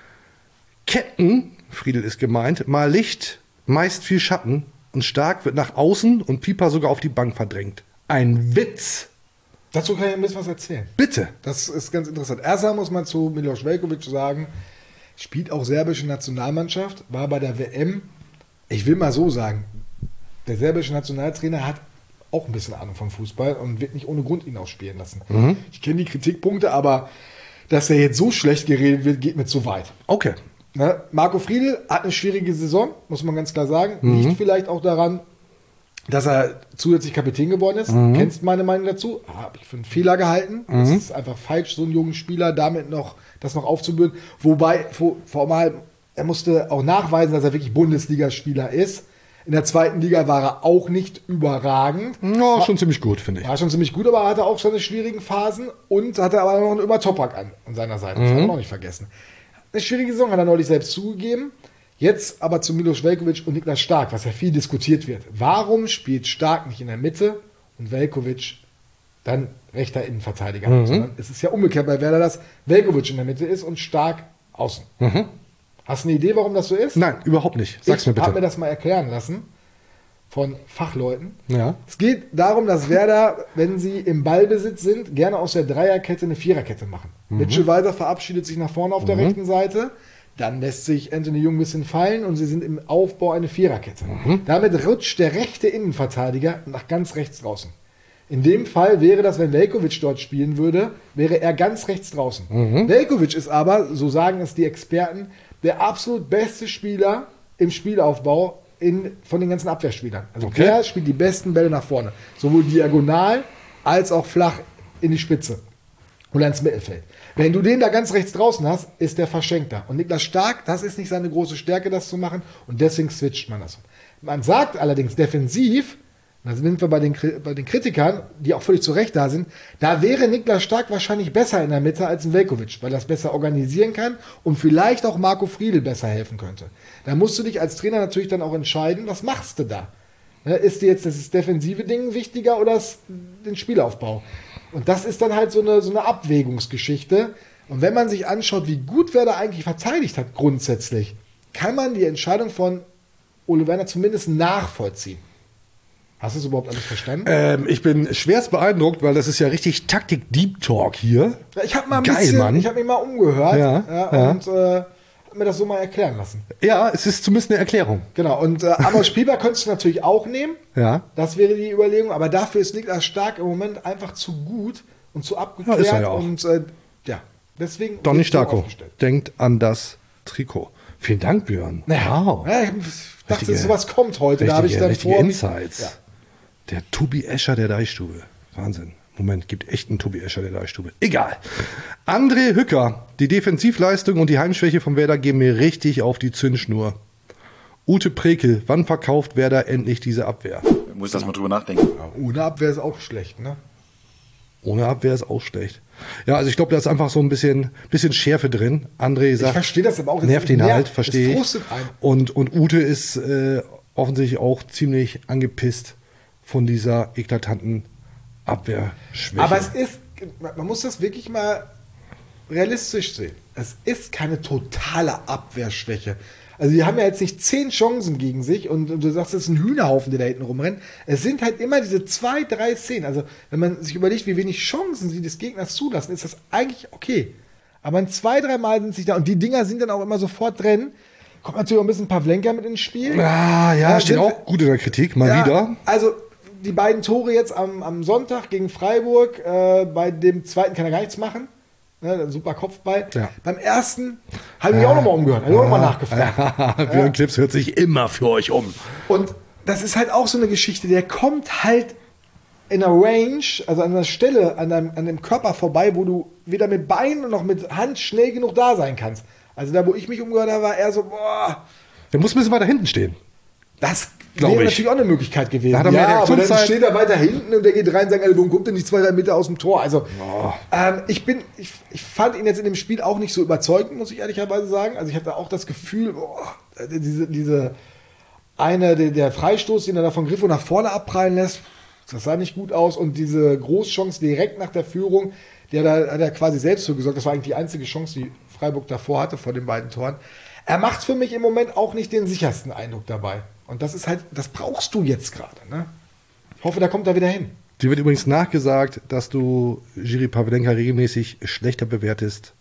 Ketten, Friedel ist gemeint, mal Licht, meist viel Schatten und Stark wird nach außen und Pieper sogar auf die Bank verdrängt. Ein Witz. Dazu kann ich ein bisschen was erzählen. Bitte. Das ist ganz interessant. Erstmal muss man zu Miloš Veljković sagen, spielt auch serbische Nationalmannschaft, war bei der W M. Ich will mal so sagen, der serbische Nationaltrainer hat auch ein bisschen Ahnung vom Fußball und wird nicht ohne Grund ihn auch spielen lassen. Mhm. Ich kenne die Kritikpunkte, aber dass er jetzt so schlecht geredet wird, geht mir zu weit. Okay. Ne? Marco Friedl hat eine schwierige Saison, muss man ganz klar sagen. Mhm. Liegt vielleicht auch daran, dass er zusätzlich Kapitän geworden ist. Mhm. Kennst meine Meinung dazu? Habe ich für einen Fehler gehalten. Es Mhm. ist einfach falsch, so einen jungen Spieler damit noch das noch aufzubürden. Wobei, vor, vor mal, er musste auch nachweisen, dass er wirklich Bundesligaspieler ist. In der zweiten Liga war er auch nicht überragend. Ja, schon ziemlich gut, finde ich. War schon ziemlich gut, aber er hatte auch seine schwierigen Phasen und hatte aber noch einen Ömer Topak an, an seiner Seite. Das Mhm. haben wir noch nicht vergessen. Eine schwierige Saison hat er neulich selbst zugegeben. Jetzt aber zu Miloš Veljković und Niklas Stark, was ja viel diskutiert wird. Warum spielt Stark nicht in der Mitte und Veljković dann rechter Innenverteidiger? Mhm. Sondern es ist ja umgekehrt bei Werder, dass Veljković in der Mitte ist und Stark außen. Mhm. Hast du eine Idee, warum das so ist? Nein, überhaupt nicht. Sag's ich mir bitte. habe mir das mal erklären lassen von Fachleuten. Ja. Es geht darum, dass Werder, wenn sie im Ballbesitz sind, gerne aus der Dreierkette eine Viererkette machen. Mhm. Mitchell Weiser verabschiedet sich nach vorne auf der Mhm. rechten Seite. Dann lässt sich Anthony Jung ein bisschen fallen und sie sind im Aufbau eine Viererkette. Mhm. Damit rutscht der rechte Innenverteidiger nach ganz rechts draußen. In dem Fall wäre das, wenn Veljković dort spielen würde, wäre er ganz rechts draußen. Mhm. Veljković ist aber, so sagen es die Experten, der absolut beste Spieler im Spielaufbau in, von den ganzen Abwehrspielern. Also Okay. der spielt die besten Bälle nach vorne. Sowohl diagonal als auch flach in die Spitze oder ins Mittelfeld. Wenn du den da ganz rechts draußen hast, ist der Verschenkter. Und Niklas Stark, das ist nicht seine große Stärke, das zu machen. Und deswegen switcht man das. Man sagt allerdings defensiv, da sind wir bei den, Kri- bei den Kritikern, die auch völlig zu Recht da sind, da wäre Niklas Stark wahrscheinlich besser in der Mitte als ein Veljković, weil er das besser organisieren kann und vielleicht auch Marco Friedl besser helfen könnte. Da musst du dich als Trainer natürlich dann auch entscheiden, was machst du da? Ne, ist dir jetzt das defensive Ding wichtiger oder das, den Spielaufbau? Und das ist dann halt so eine, so eine Abwägungsgeschichte. Und wenn man sich anschaut, wie gut Werder eigentlich verteidigt hat grundsätzlich, kann man die Entscheidung von Ole Werner zumindest nachvollziehen. Hast du es überhaupt alles verstanden? Ähm, ich bin schwerst beeindruckt, weil das ist ja richtig Taktik-Deep-Talk hier. Ja, ich habe mal ein Geil, bisschen, Mann. ich habe mich mal umgehört Ja, ja, ja. und äh, habe mir das so mal erklären lassen. Ja, es ist zumindest eine Erklärung. Genau, und äh, Amos Pieper könntest du natürlich auch nehmen. Ja. Das wäre die Überlegung, aber dafür ist Niklas Stark im Moment einfach zu gut und zu abgeklärt. Ja, ist er ja auch. Und äh, ja, deswegen. Donny wird so Starko aufgestellt. denkt an das Trikot. Vielen Dank, Björn. Naja, Wow. ja, ich dachte, Richtige- sowas kommt heute. Da habe ich Richtige, dann richtige vor. Insights. Ja. Der Tobi Escher der Deichstube. Wahnsinn. Moment, gibt echt einen Tobi Escher der Deichstube. Egal. André Hücker. Die Defensivleistung und die Heimschwäche von Werder gehen mir richtig auf die Zündschnur. Ute Prekel. Wann verkauft Werder endlich diese Abwehr? Muss das mal drüber nachdenken. Ja, ohne Abwehr ist auch schlecht, ne? Ohne Abwehr ist auch schlecht. Ja, also ich glaube, da ist einfach so ein bisschen, bisschen Schärfe drin. André sagt, ich verstehe das aber auch. nervt ihn halt, verstehe ich. frustet einen. Und, und Ute ist äh, offensichtlich auch ziemlich angepisst von dieser eklatanten Abwehrschwäche. Aber es ist, man muss das wirklich mal realistisch sehen. Es ist keine totale Abwehrschwäche. Also die haben ja jetzt nicht zehn Chancen gegen sich und, und du sagst, es ist ein Hühnerhaufen, der da hinten rumrennt. Es sind halt immer diese zwei, drei Szenen. Also wenn man sich überlegt, wie wenig Chancen sie des Gegners zulassen, ist das eigentlich okay. Aber ein zwei, drei Mal sind sie da und die Dinger sind dann auch immer sofort drin. Kommt natürlich auch ein bisschen Pavlenka mit ins Spiel. Ah, ja, Ja, steht sind- auch gut in der Kritik, mal Ja, wieder. Also die beiden Tore jetzt am, am Sonntag gegen Freiburg, äh, bei dem zweiten kann er gar nichts machen. Ne, super Kopfball. Ja. Beim ersten habe ich mich auch nochmal umgehört, habe ich auch nochmal nachgefragt. Björn Klips hört sich immer für euch um. Und das ist halt auch so eine Geschichte, der kommt halt in einer Range, also an einer Stelle, an deinem, an dem Körper vorbei, wo du weder mit Beinen noch mit Hand schnell genug da sein kannst. Also da, wo ich mich umgehört habe, war er so, boah, Der muss ein bisschen weiter hinten stehen. das Glaub wäre ich. natürlich auch eine Möglichkeit gewesen. Da hat er mehr Ja, aber dann Reaktionszeit. steht er weiter hinten und der geht rein und sagt, warum kommt denn nicht zwei, drei Meter aus dem Tor? Also ähm, ich bin, ich, ich fand ihn jetzt in dem Spiel auch nicht so überzeugend, muss ich ehrlicherweise sagen. Also ich hatte auch das Gefühl, boah, diese, diese eine, der, der Freistoß, den er da von Griffo nach vorne abprallen lässt, das sah nicht gut aus. Und diese Großchance direkt nach der Führung, der da hat er quasi selbst für gesorgt. Das war eigentlich die einzige Chance, die Freiburg davor hatte, vor den beiden Toren. Er macht für mich im Moment auch nicht den sichersten Eindruck dabei. Und das ist halt, das brauchst du jetzt gerade. Ne? Ich hoffe, da kommt er wieder hin. Dir wird übrigens nachgesagt, dass du Jiri Pavlenka regelmäßig schlechter bewertest,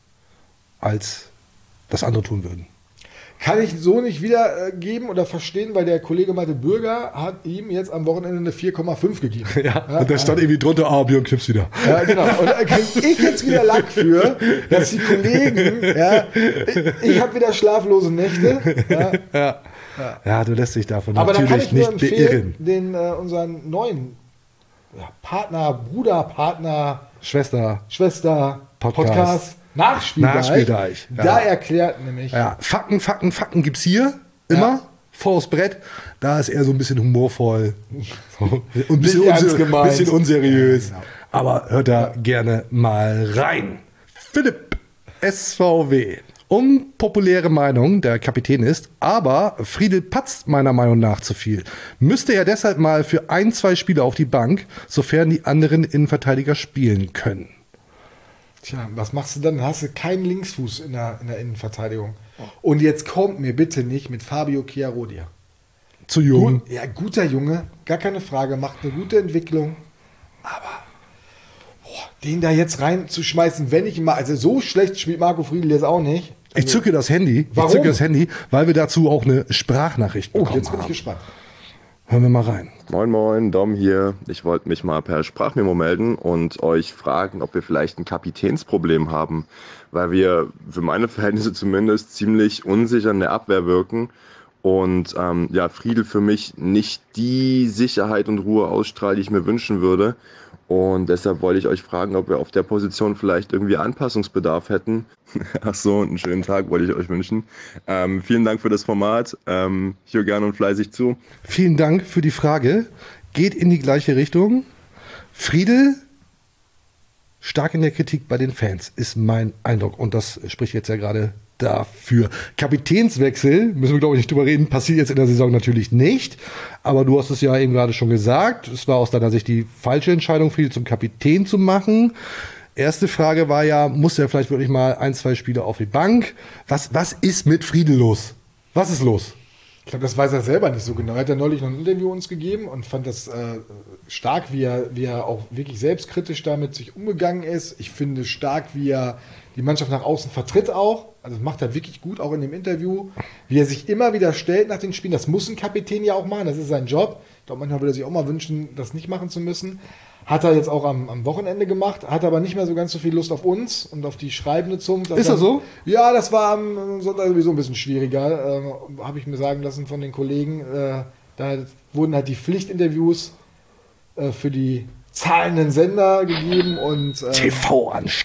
als das andere tun würden. Kann ich so nicht wiedergeben oder verstehen, weil der Kollege Malte Bürger hat ihm jetzt am Wochenende eine vier Komma fünf gegeben. Ja, und da stand irgendwie drunter, ah, Björn Klips wieder. Ja, genau. Und da kriege ich jetzt wieder Lack für, dass die Kollegen, ja, ich, ich habe wieder schlaflose Nächte. Ja. Ja. Ja, du lässt dich davon Aber da kann natürlich ich nur nicht empfehlen, beirren. den äh, unseren neuen ja, Partner, Bruder, Partner, Schwester, Schwester, Podcast. Podcast, Nachspieldeich. Nachspieldeich, ja. Da erklärt nämlich. Ja, Fakten, Fakten, Fakten gibt's hier immer. Ja. Vors Brett. Da ist er so ein bisschen humorvoll. So, und ein bisschen, Nicht ernst unser, gemeint. bisschen unseriös. Ja, genau. Aber hört da gerne mal rein. Philipp, S V W. Unpopuläre Meinung, der Kapitän ist, aber Friedel patzt meiner Meinung nach zu viel. Müsste er deshalb mal für ein, zwei Spiele auf die Bank, sofern die anderen Innenverteidiger spielen können. Tja, was machst du dann? Dann hast du keinen Linksfuß in der, in der Innenverteidigung. Und jetzt kommt mir bitte nicht mit Fabio Chiarodia. Zu jung. Gut, ja, guter Junge, gar keine Frage, macht eine gute Entwicklung. Aber boah, den da jetzt reinzuschmeißen, wenn ich mal, also so schlecht spielt Marco Friedl jetzt auch nicht. Ich Also, zücke das Handy. Warum? Ich zücke das Handy, weil wir dazu auch eine Sprachnachricht oh, bekommen jetzt bin ich haben. gespannt. Hören wir mal rein. Moin Moin, Dom hier. Ich wollte mich mal per Sprachmemo melden und euch fragen, ob wir vielleicht ein Kapitänsproblem haben, weil wir für meine Verhältnisse zumindest ziemlich unsicher in der Abwehr wirken und ähm, ja, Friedel für mich nicht die Sicherheit und Ruhe ausstrahlt, die ich mir wünschen würde. Und deshalb wollte ich euch fragen, ob wir auf der Position vielleicht irgendwie Anpassungsbedarf hätten. Ach so, und einen schönen Tag wollte ich euch wünschen. Ähm, vielen Dank für das Format. Ähm, ich höre gerne und fleißig zu. Vielen Dank für die Frage. Geht in die gleiche Richtung. Friedel, stark in der Kritik bei den Fans, ist mein Eindruck. Und das spricht jetzt ja gerade dafür. Kapitänswechsel, müssen wir glaube ich nicht drüber reden, passiert jetzt in der Saison natürlich nicht. Aber du hast es ja eben gerade schon gesagt. Es war aus deiner Sicht die falsche Entscheidung, Friedel zum Kapitän zu machen. Erste Frage war ja, muss er vielleicht wirklich mal ein, zwei Spiele auf die Bank? Was, was ist mit Friedel los? Was ist los? Ich glaube, das weiß er selber nicht so genau. Er hat ja neulich noch ein Interview uns gegeben und fand das äh, stark, wie er, wie er auch wirklich selbstkritisch damit sich umgegangen ist. Ich finde stark, wie er die Mannschaft nach außen vertritt auch. Also das macht er wirklich gut, auch in dem Interview. Wie er sich immer wieder stellt nach den Spielen. Das muss ein Kapitän ja auch machen, das ist sein Job. Ich glaube, manchmal würde er sich auch mal wünschen, das nicht machen zu müssen. Hat er jetzt auch am, am Wochenende gemacht, hat aber nicht mehr so ganz so viel Lust auf uns und auf die schreibende Zunft. Ist das so? Ja, das war am Sonntag sowieso ein bisschen schwieriger, äh, habe ich mir sagen lassen von den Kollegen. Äh, da wurden halt die Pflichtinterviews äh, für die zahlenden Sender gegeben und äh, T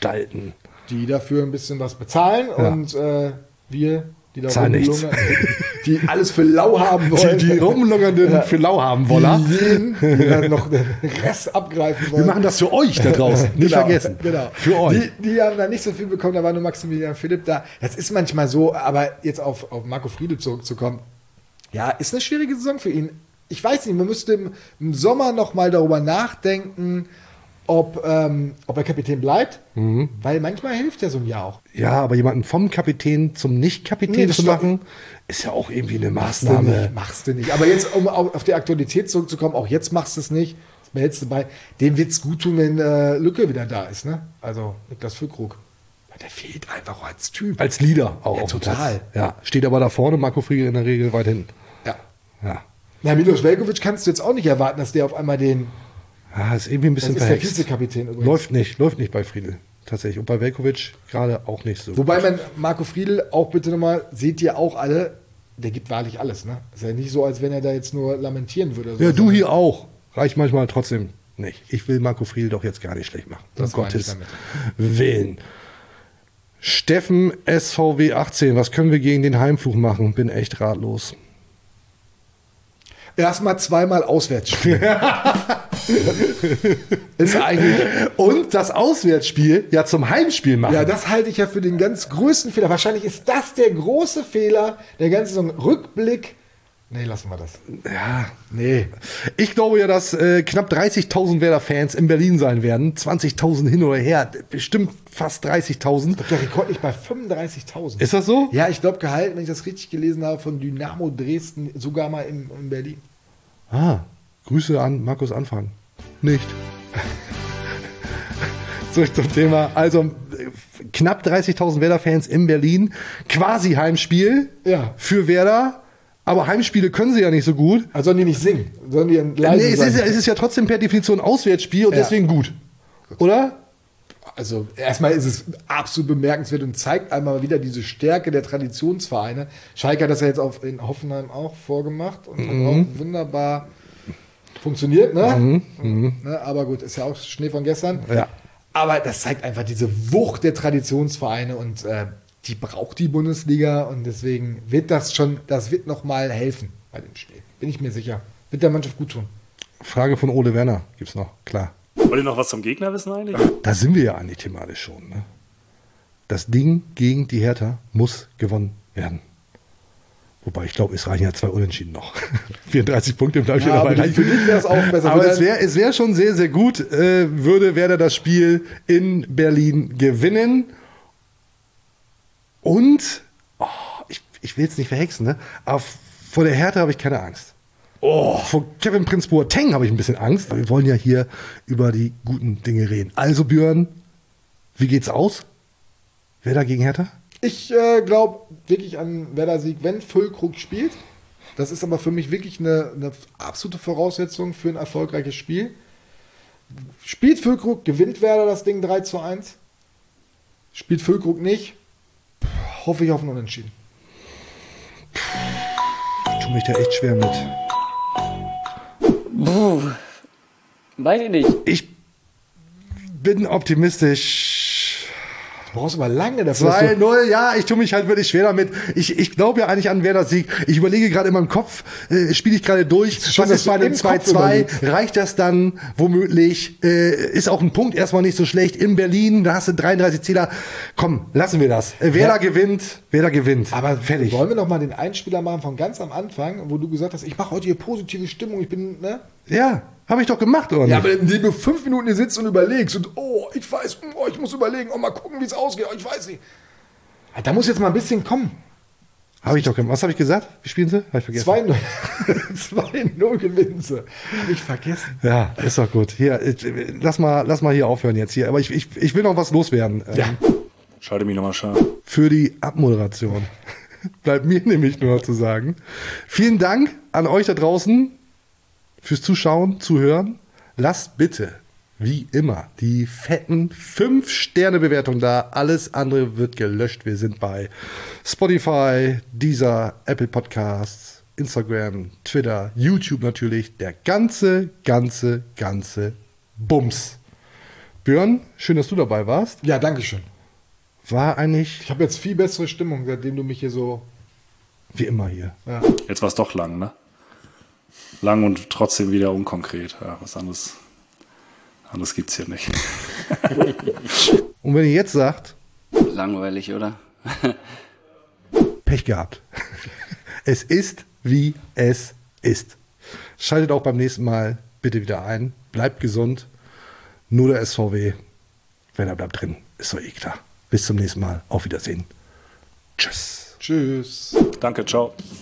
V-Anstalten. die dafür ein bisschen was bezahlen Ja. und äh, wir, die da Zahlen nichts. rumgelungert- die alles für lau haben wollen. Die, die rumlungernden Ja. für lau haben wollen. Die jeden, die dann noch den Rest abgreifen wollen. Wir machen das für euch da draußen. Nicht Genau, vergessen. Genau. Für euch. Die, die haben da nicht so viel bekommen, da war nur Maximilian Philipp da. Das ist manchmal so, aber jetzt auf, auf Marco Friedl zurückzukommen. Ja, ist eine schwierige Saison für ihn. Ich weiß nicht, man müsste im, im Sommer noch mal darüber nachdenken, ob, ähm, ob er Kapitän bleibt, Mhm. weil manchmal hilft ja so ein Jahr auch. Ja, aber jemanden vom Kapitän zum Nicht-Kapitän Nee, das zu ist doch- machen, ist ja auch irgendwie eine Machst du Maßnahme. nicht, machst du nicht. Aber jetzt, um auf auf die Aktualität zurückzukommen, auch jetzt machst du es nicht. Das behältst du bei. Dem wird es gut tun, wenn äh, Lücke wieder da ist, ne? Also Niklas Füllkrug. Der fehlt einfach als Typ. Als Leader auch Ja, auf dem total. Platz. Ja, steht aber da vorne, Marco Friedl in der Regel weit hinten. Ja. Ja. Na, Milos Velkovic kannst du jetzt auch nicht erwarten, dass der auf einmal den. Ja, ist irgendwie ein bisschen Das ist der verhext. Vizekapitän übrigens. Läuft nicht, läuft nicht bei Friedl. Tatsächlich. Und bei Velkovic gerade auch nicht so. Wobei man Marco Friedl auch bitte nochmal, seht ihr auch alle, der gibt wahrlich alles, ne? Ist ja nicht so, als wenn er da jetzt nur lamentieren würde. oder so. Ja, du hier auch. Reicht manchmal trotzdem nicht. Ich will Marco Friedl doch jetzt gar nicht schlecht machen. Das um meine ich Gottes damit. Willen. Steffen S V W achtzehn, was können wir gegen den Heimfluch machen? Bin echt ratlos. Erstmal zweimal Auswärtsspiel. ist eigentlich. Und das Auswärtsspiel ja zum Heimspiel machen. Ja, das halte ich ja für den ganz größten Fehler. Wahrscheinlich ist das der große Fehler der ganzen Saison. Rückblick. Nee, lassen wir das. Ja, Nee. ich glaube ja, dass äh, knapp dreißigtausend Werder-Fans in Berlin sein werden. zwanzigtausend hin oder her. Bestimmt fast dreißigtausend. Der Rekord liegt bei fünfunddreißigtausend. Ist das so? Ja, ich glaube, gehalten, wenn ich das richtig gelesen habe, von Dynamo Dresden, sogar mal in, in Berlin. Ah, Grüße an Markus Anfang. Nicht. Zurück zum Thema. Also äh, knapp dreißigtausend Werder-Fans in Berlin. Quasi Heimspiel Ja. für Werder. Aber Heimspiele können sie ja nicht so gut. Also sollen die nicht singen, sollen die leise Nee, es sein. ist, ja, es ist ja trotzdem per Definition Auswärtsspiel und Ja. deswegen gut. Oder? Also erstmal ist es absolut bemerkenswert und zeigt einmal wieder diese Stärke der Traditionsvereine. Schalke hat das ja jetzt auf, in Hoffenheim auch vorgemacht und Mhm. hat auch wunderbar funktioniert, ne? Mhm. ne? Aber gut, ist ja auch Schnee von gestern. Ja. Aber das zeigt einfach diese Wucht der Traditionsvereine und äh, die braucht die Bundesliga und deswegen wird das schon, das wird nochmal helfen bei dem Spiel. Bin ich mir sicher. Wird der Mannschaft gut tun. Frage von Ole Werner gibt's noch, klar. Wollt ihr noch was zum Gegner wissen eigentlich? Da sind wir ja eigentlich thematisch schon. Ne? Das Ding gegen die Hertha muss gewonnen werden. Wobei, ich glaube, es reichen ja zwei Unentschieden noch. vierunddreißig Punkte bleibe ich Ja, dabei. aber die- für dich wäre es auch besser. Aber Für es dein- wäre es wär schon sehr, sehr gut, äh, würde Werder das Spiel in Berlin gewinnen. Und, oh, ich, ich will es nicht verhexen, ne? aber vor der Hertha habe ich keine Angst. Oh, vor Kevin Prince Boateng habe ich ein bisschen Angst. Wir wollen ja hier über die guten Dinge reden. Also Björn, wie geht's aus? Werder gegen Hertha? Ich äh, glaube wirklich an Werder-Sieg, wenn Füllkrug spielt. Das ist aber für mich wirklich eine, eine absolute Voraussetzung für ein erfolgreiches Spiel. Spielt Füllkrug, gewinnt Werder das Ding drei zu eins. Spielt Füllkrug nicht, hoffe ich auf ein Unentschieden. Ich tue mich da echt schwer mit. Puh. Weiß ich nicht. Ich bin optimistisch. Du brauchst aber lange dafür. dass zwei du- null, ja, ich tue mich halt wirklich schwer damit. Ich, ich glaube ja eigentlich an Werders Sieg. Ich überlege gerade in meinem Kopf, äh, spiele ich gerade durch, Schon, was dass ist bei du einem im zwei Kopf zwei? überlegst. Reicht das dann womöglich? Äh, ist auch ein Punkt erstmal nicht so schlecht. In Berlin, da hast du dreiunddreißig Zähler. Komm, lassen wir das. Äh, Werder Ja. gewinnt, Werder gewinnt. Aber fertig. wollen wir noch mal den Einspieler machen von ganz am Anfang, wo du gesagt hast, ich mache heute hier positive Stimmung, ich bin, ne? Ja, habe ich doch gemacht, oder Ja, nicht? aber indem du fünf Minuten hier sitzt und überlegst und oh, ich weiß, oh, ich muss überlegen, oh, mal gucken, wie es ausgeht, oh, ich weiß nicht. Da muss jetzt mal ein bisschen kommen. Habe ich doch gemacht. Was habe ich gesagt? Wie spielen sie? Habe ich vergessen. zwei null zwei null gewinnen sie. Hab ich vergessen. Ja, ist doch gut. Hier, äh, lass mal, lass mal hier aufhören jetzt hier. Aber ich, ich, ich will noch was loswerden. Ähm, Ja. Schalte mich nochmal scharf. Für die Abmoderation. Bleibt mir nämlich nur noch zu sagen. Vielen Dank an euch da draußen fürs Zuschauen, Zuhören. Lasst bitte, wie immer, die fetten fünf Sterne Bewertung da. Alles andere wird gelöscht. Wir sind bei Spotify, Deezer, Apple Podcasts, Instagram, Twitter, YouTube natürlich. Der ganze, ganze, ganze Bums. Björn, schön, dass du dabei warst. Ja, danke schön. War eigentlich... Ich habe jetzt viel bessere Stimmung, seitdem du mich hier so Wie immer hier. Ja. Jetzt war es doch lang, ne? Lang und trotzdem wieder unkonkret. Ja, was anderes, anderes gibt's hier nicht. Und wenn ihr jetzt sagt... Langweilig, oder? Pech gehabt. Es ist, wie es ist. Schaltet auch beim nächsten Mal bitte wieder ein. Bleibt gesund. Nur der S V W. Wenn er bleibt drin, ist doch eh klar. Bis zum nächsten Mal. Auf Wiedersehen. Tschüss. Tschüss. Danke, ciao.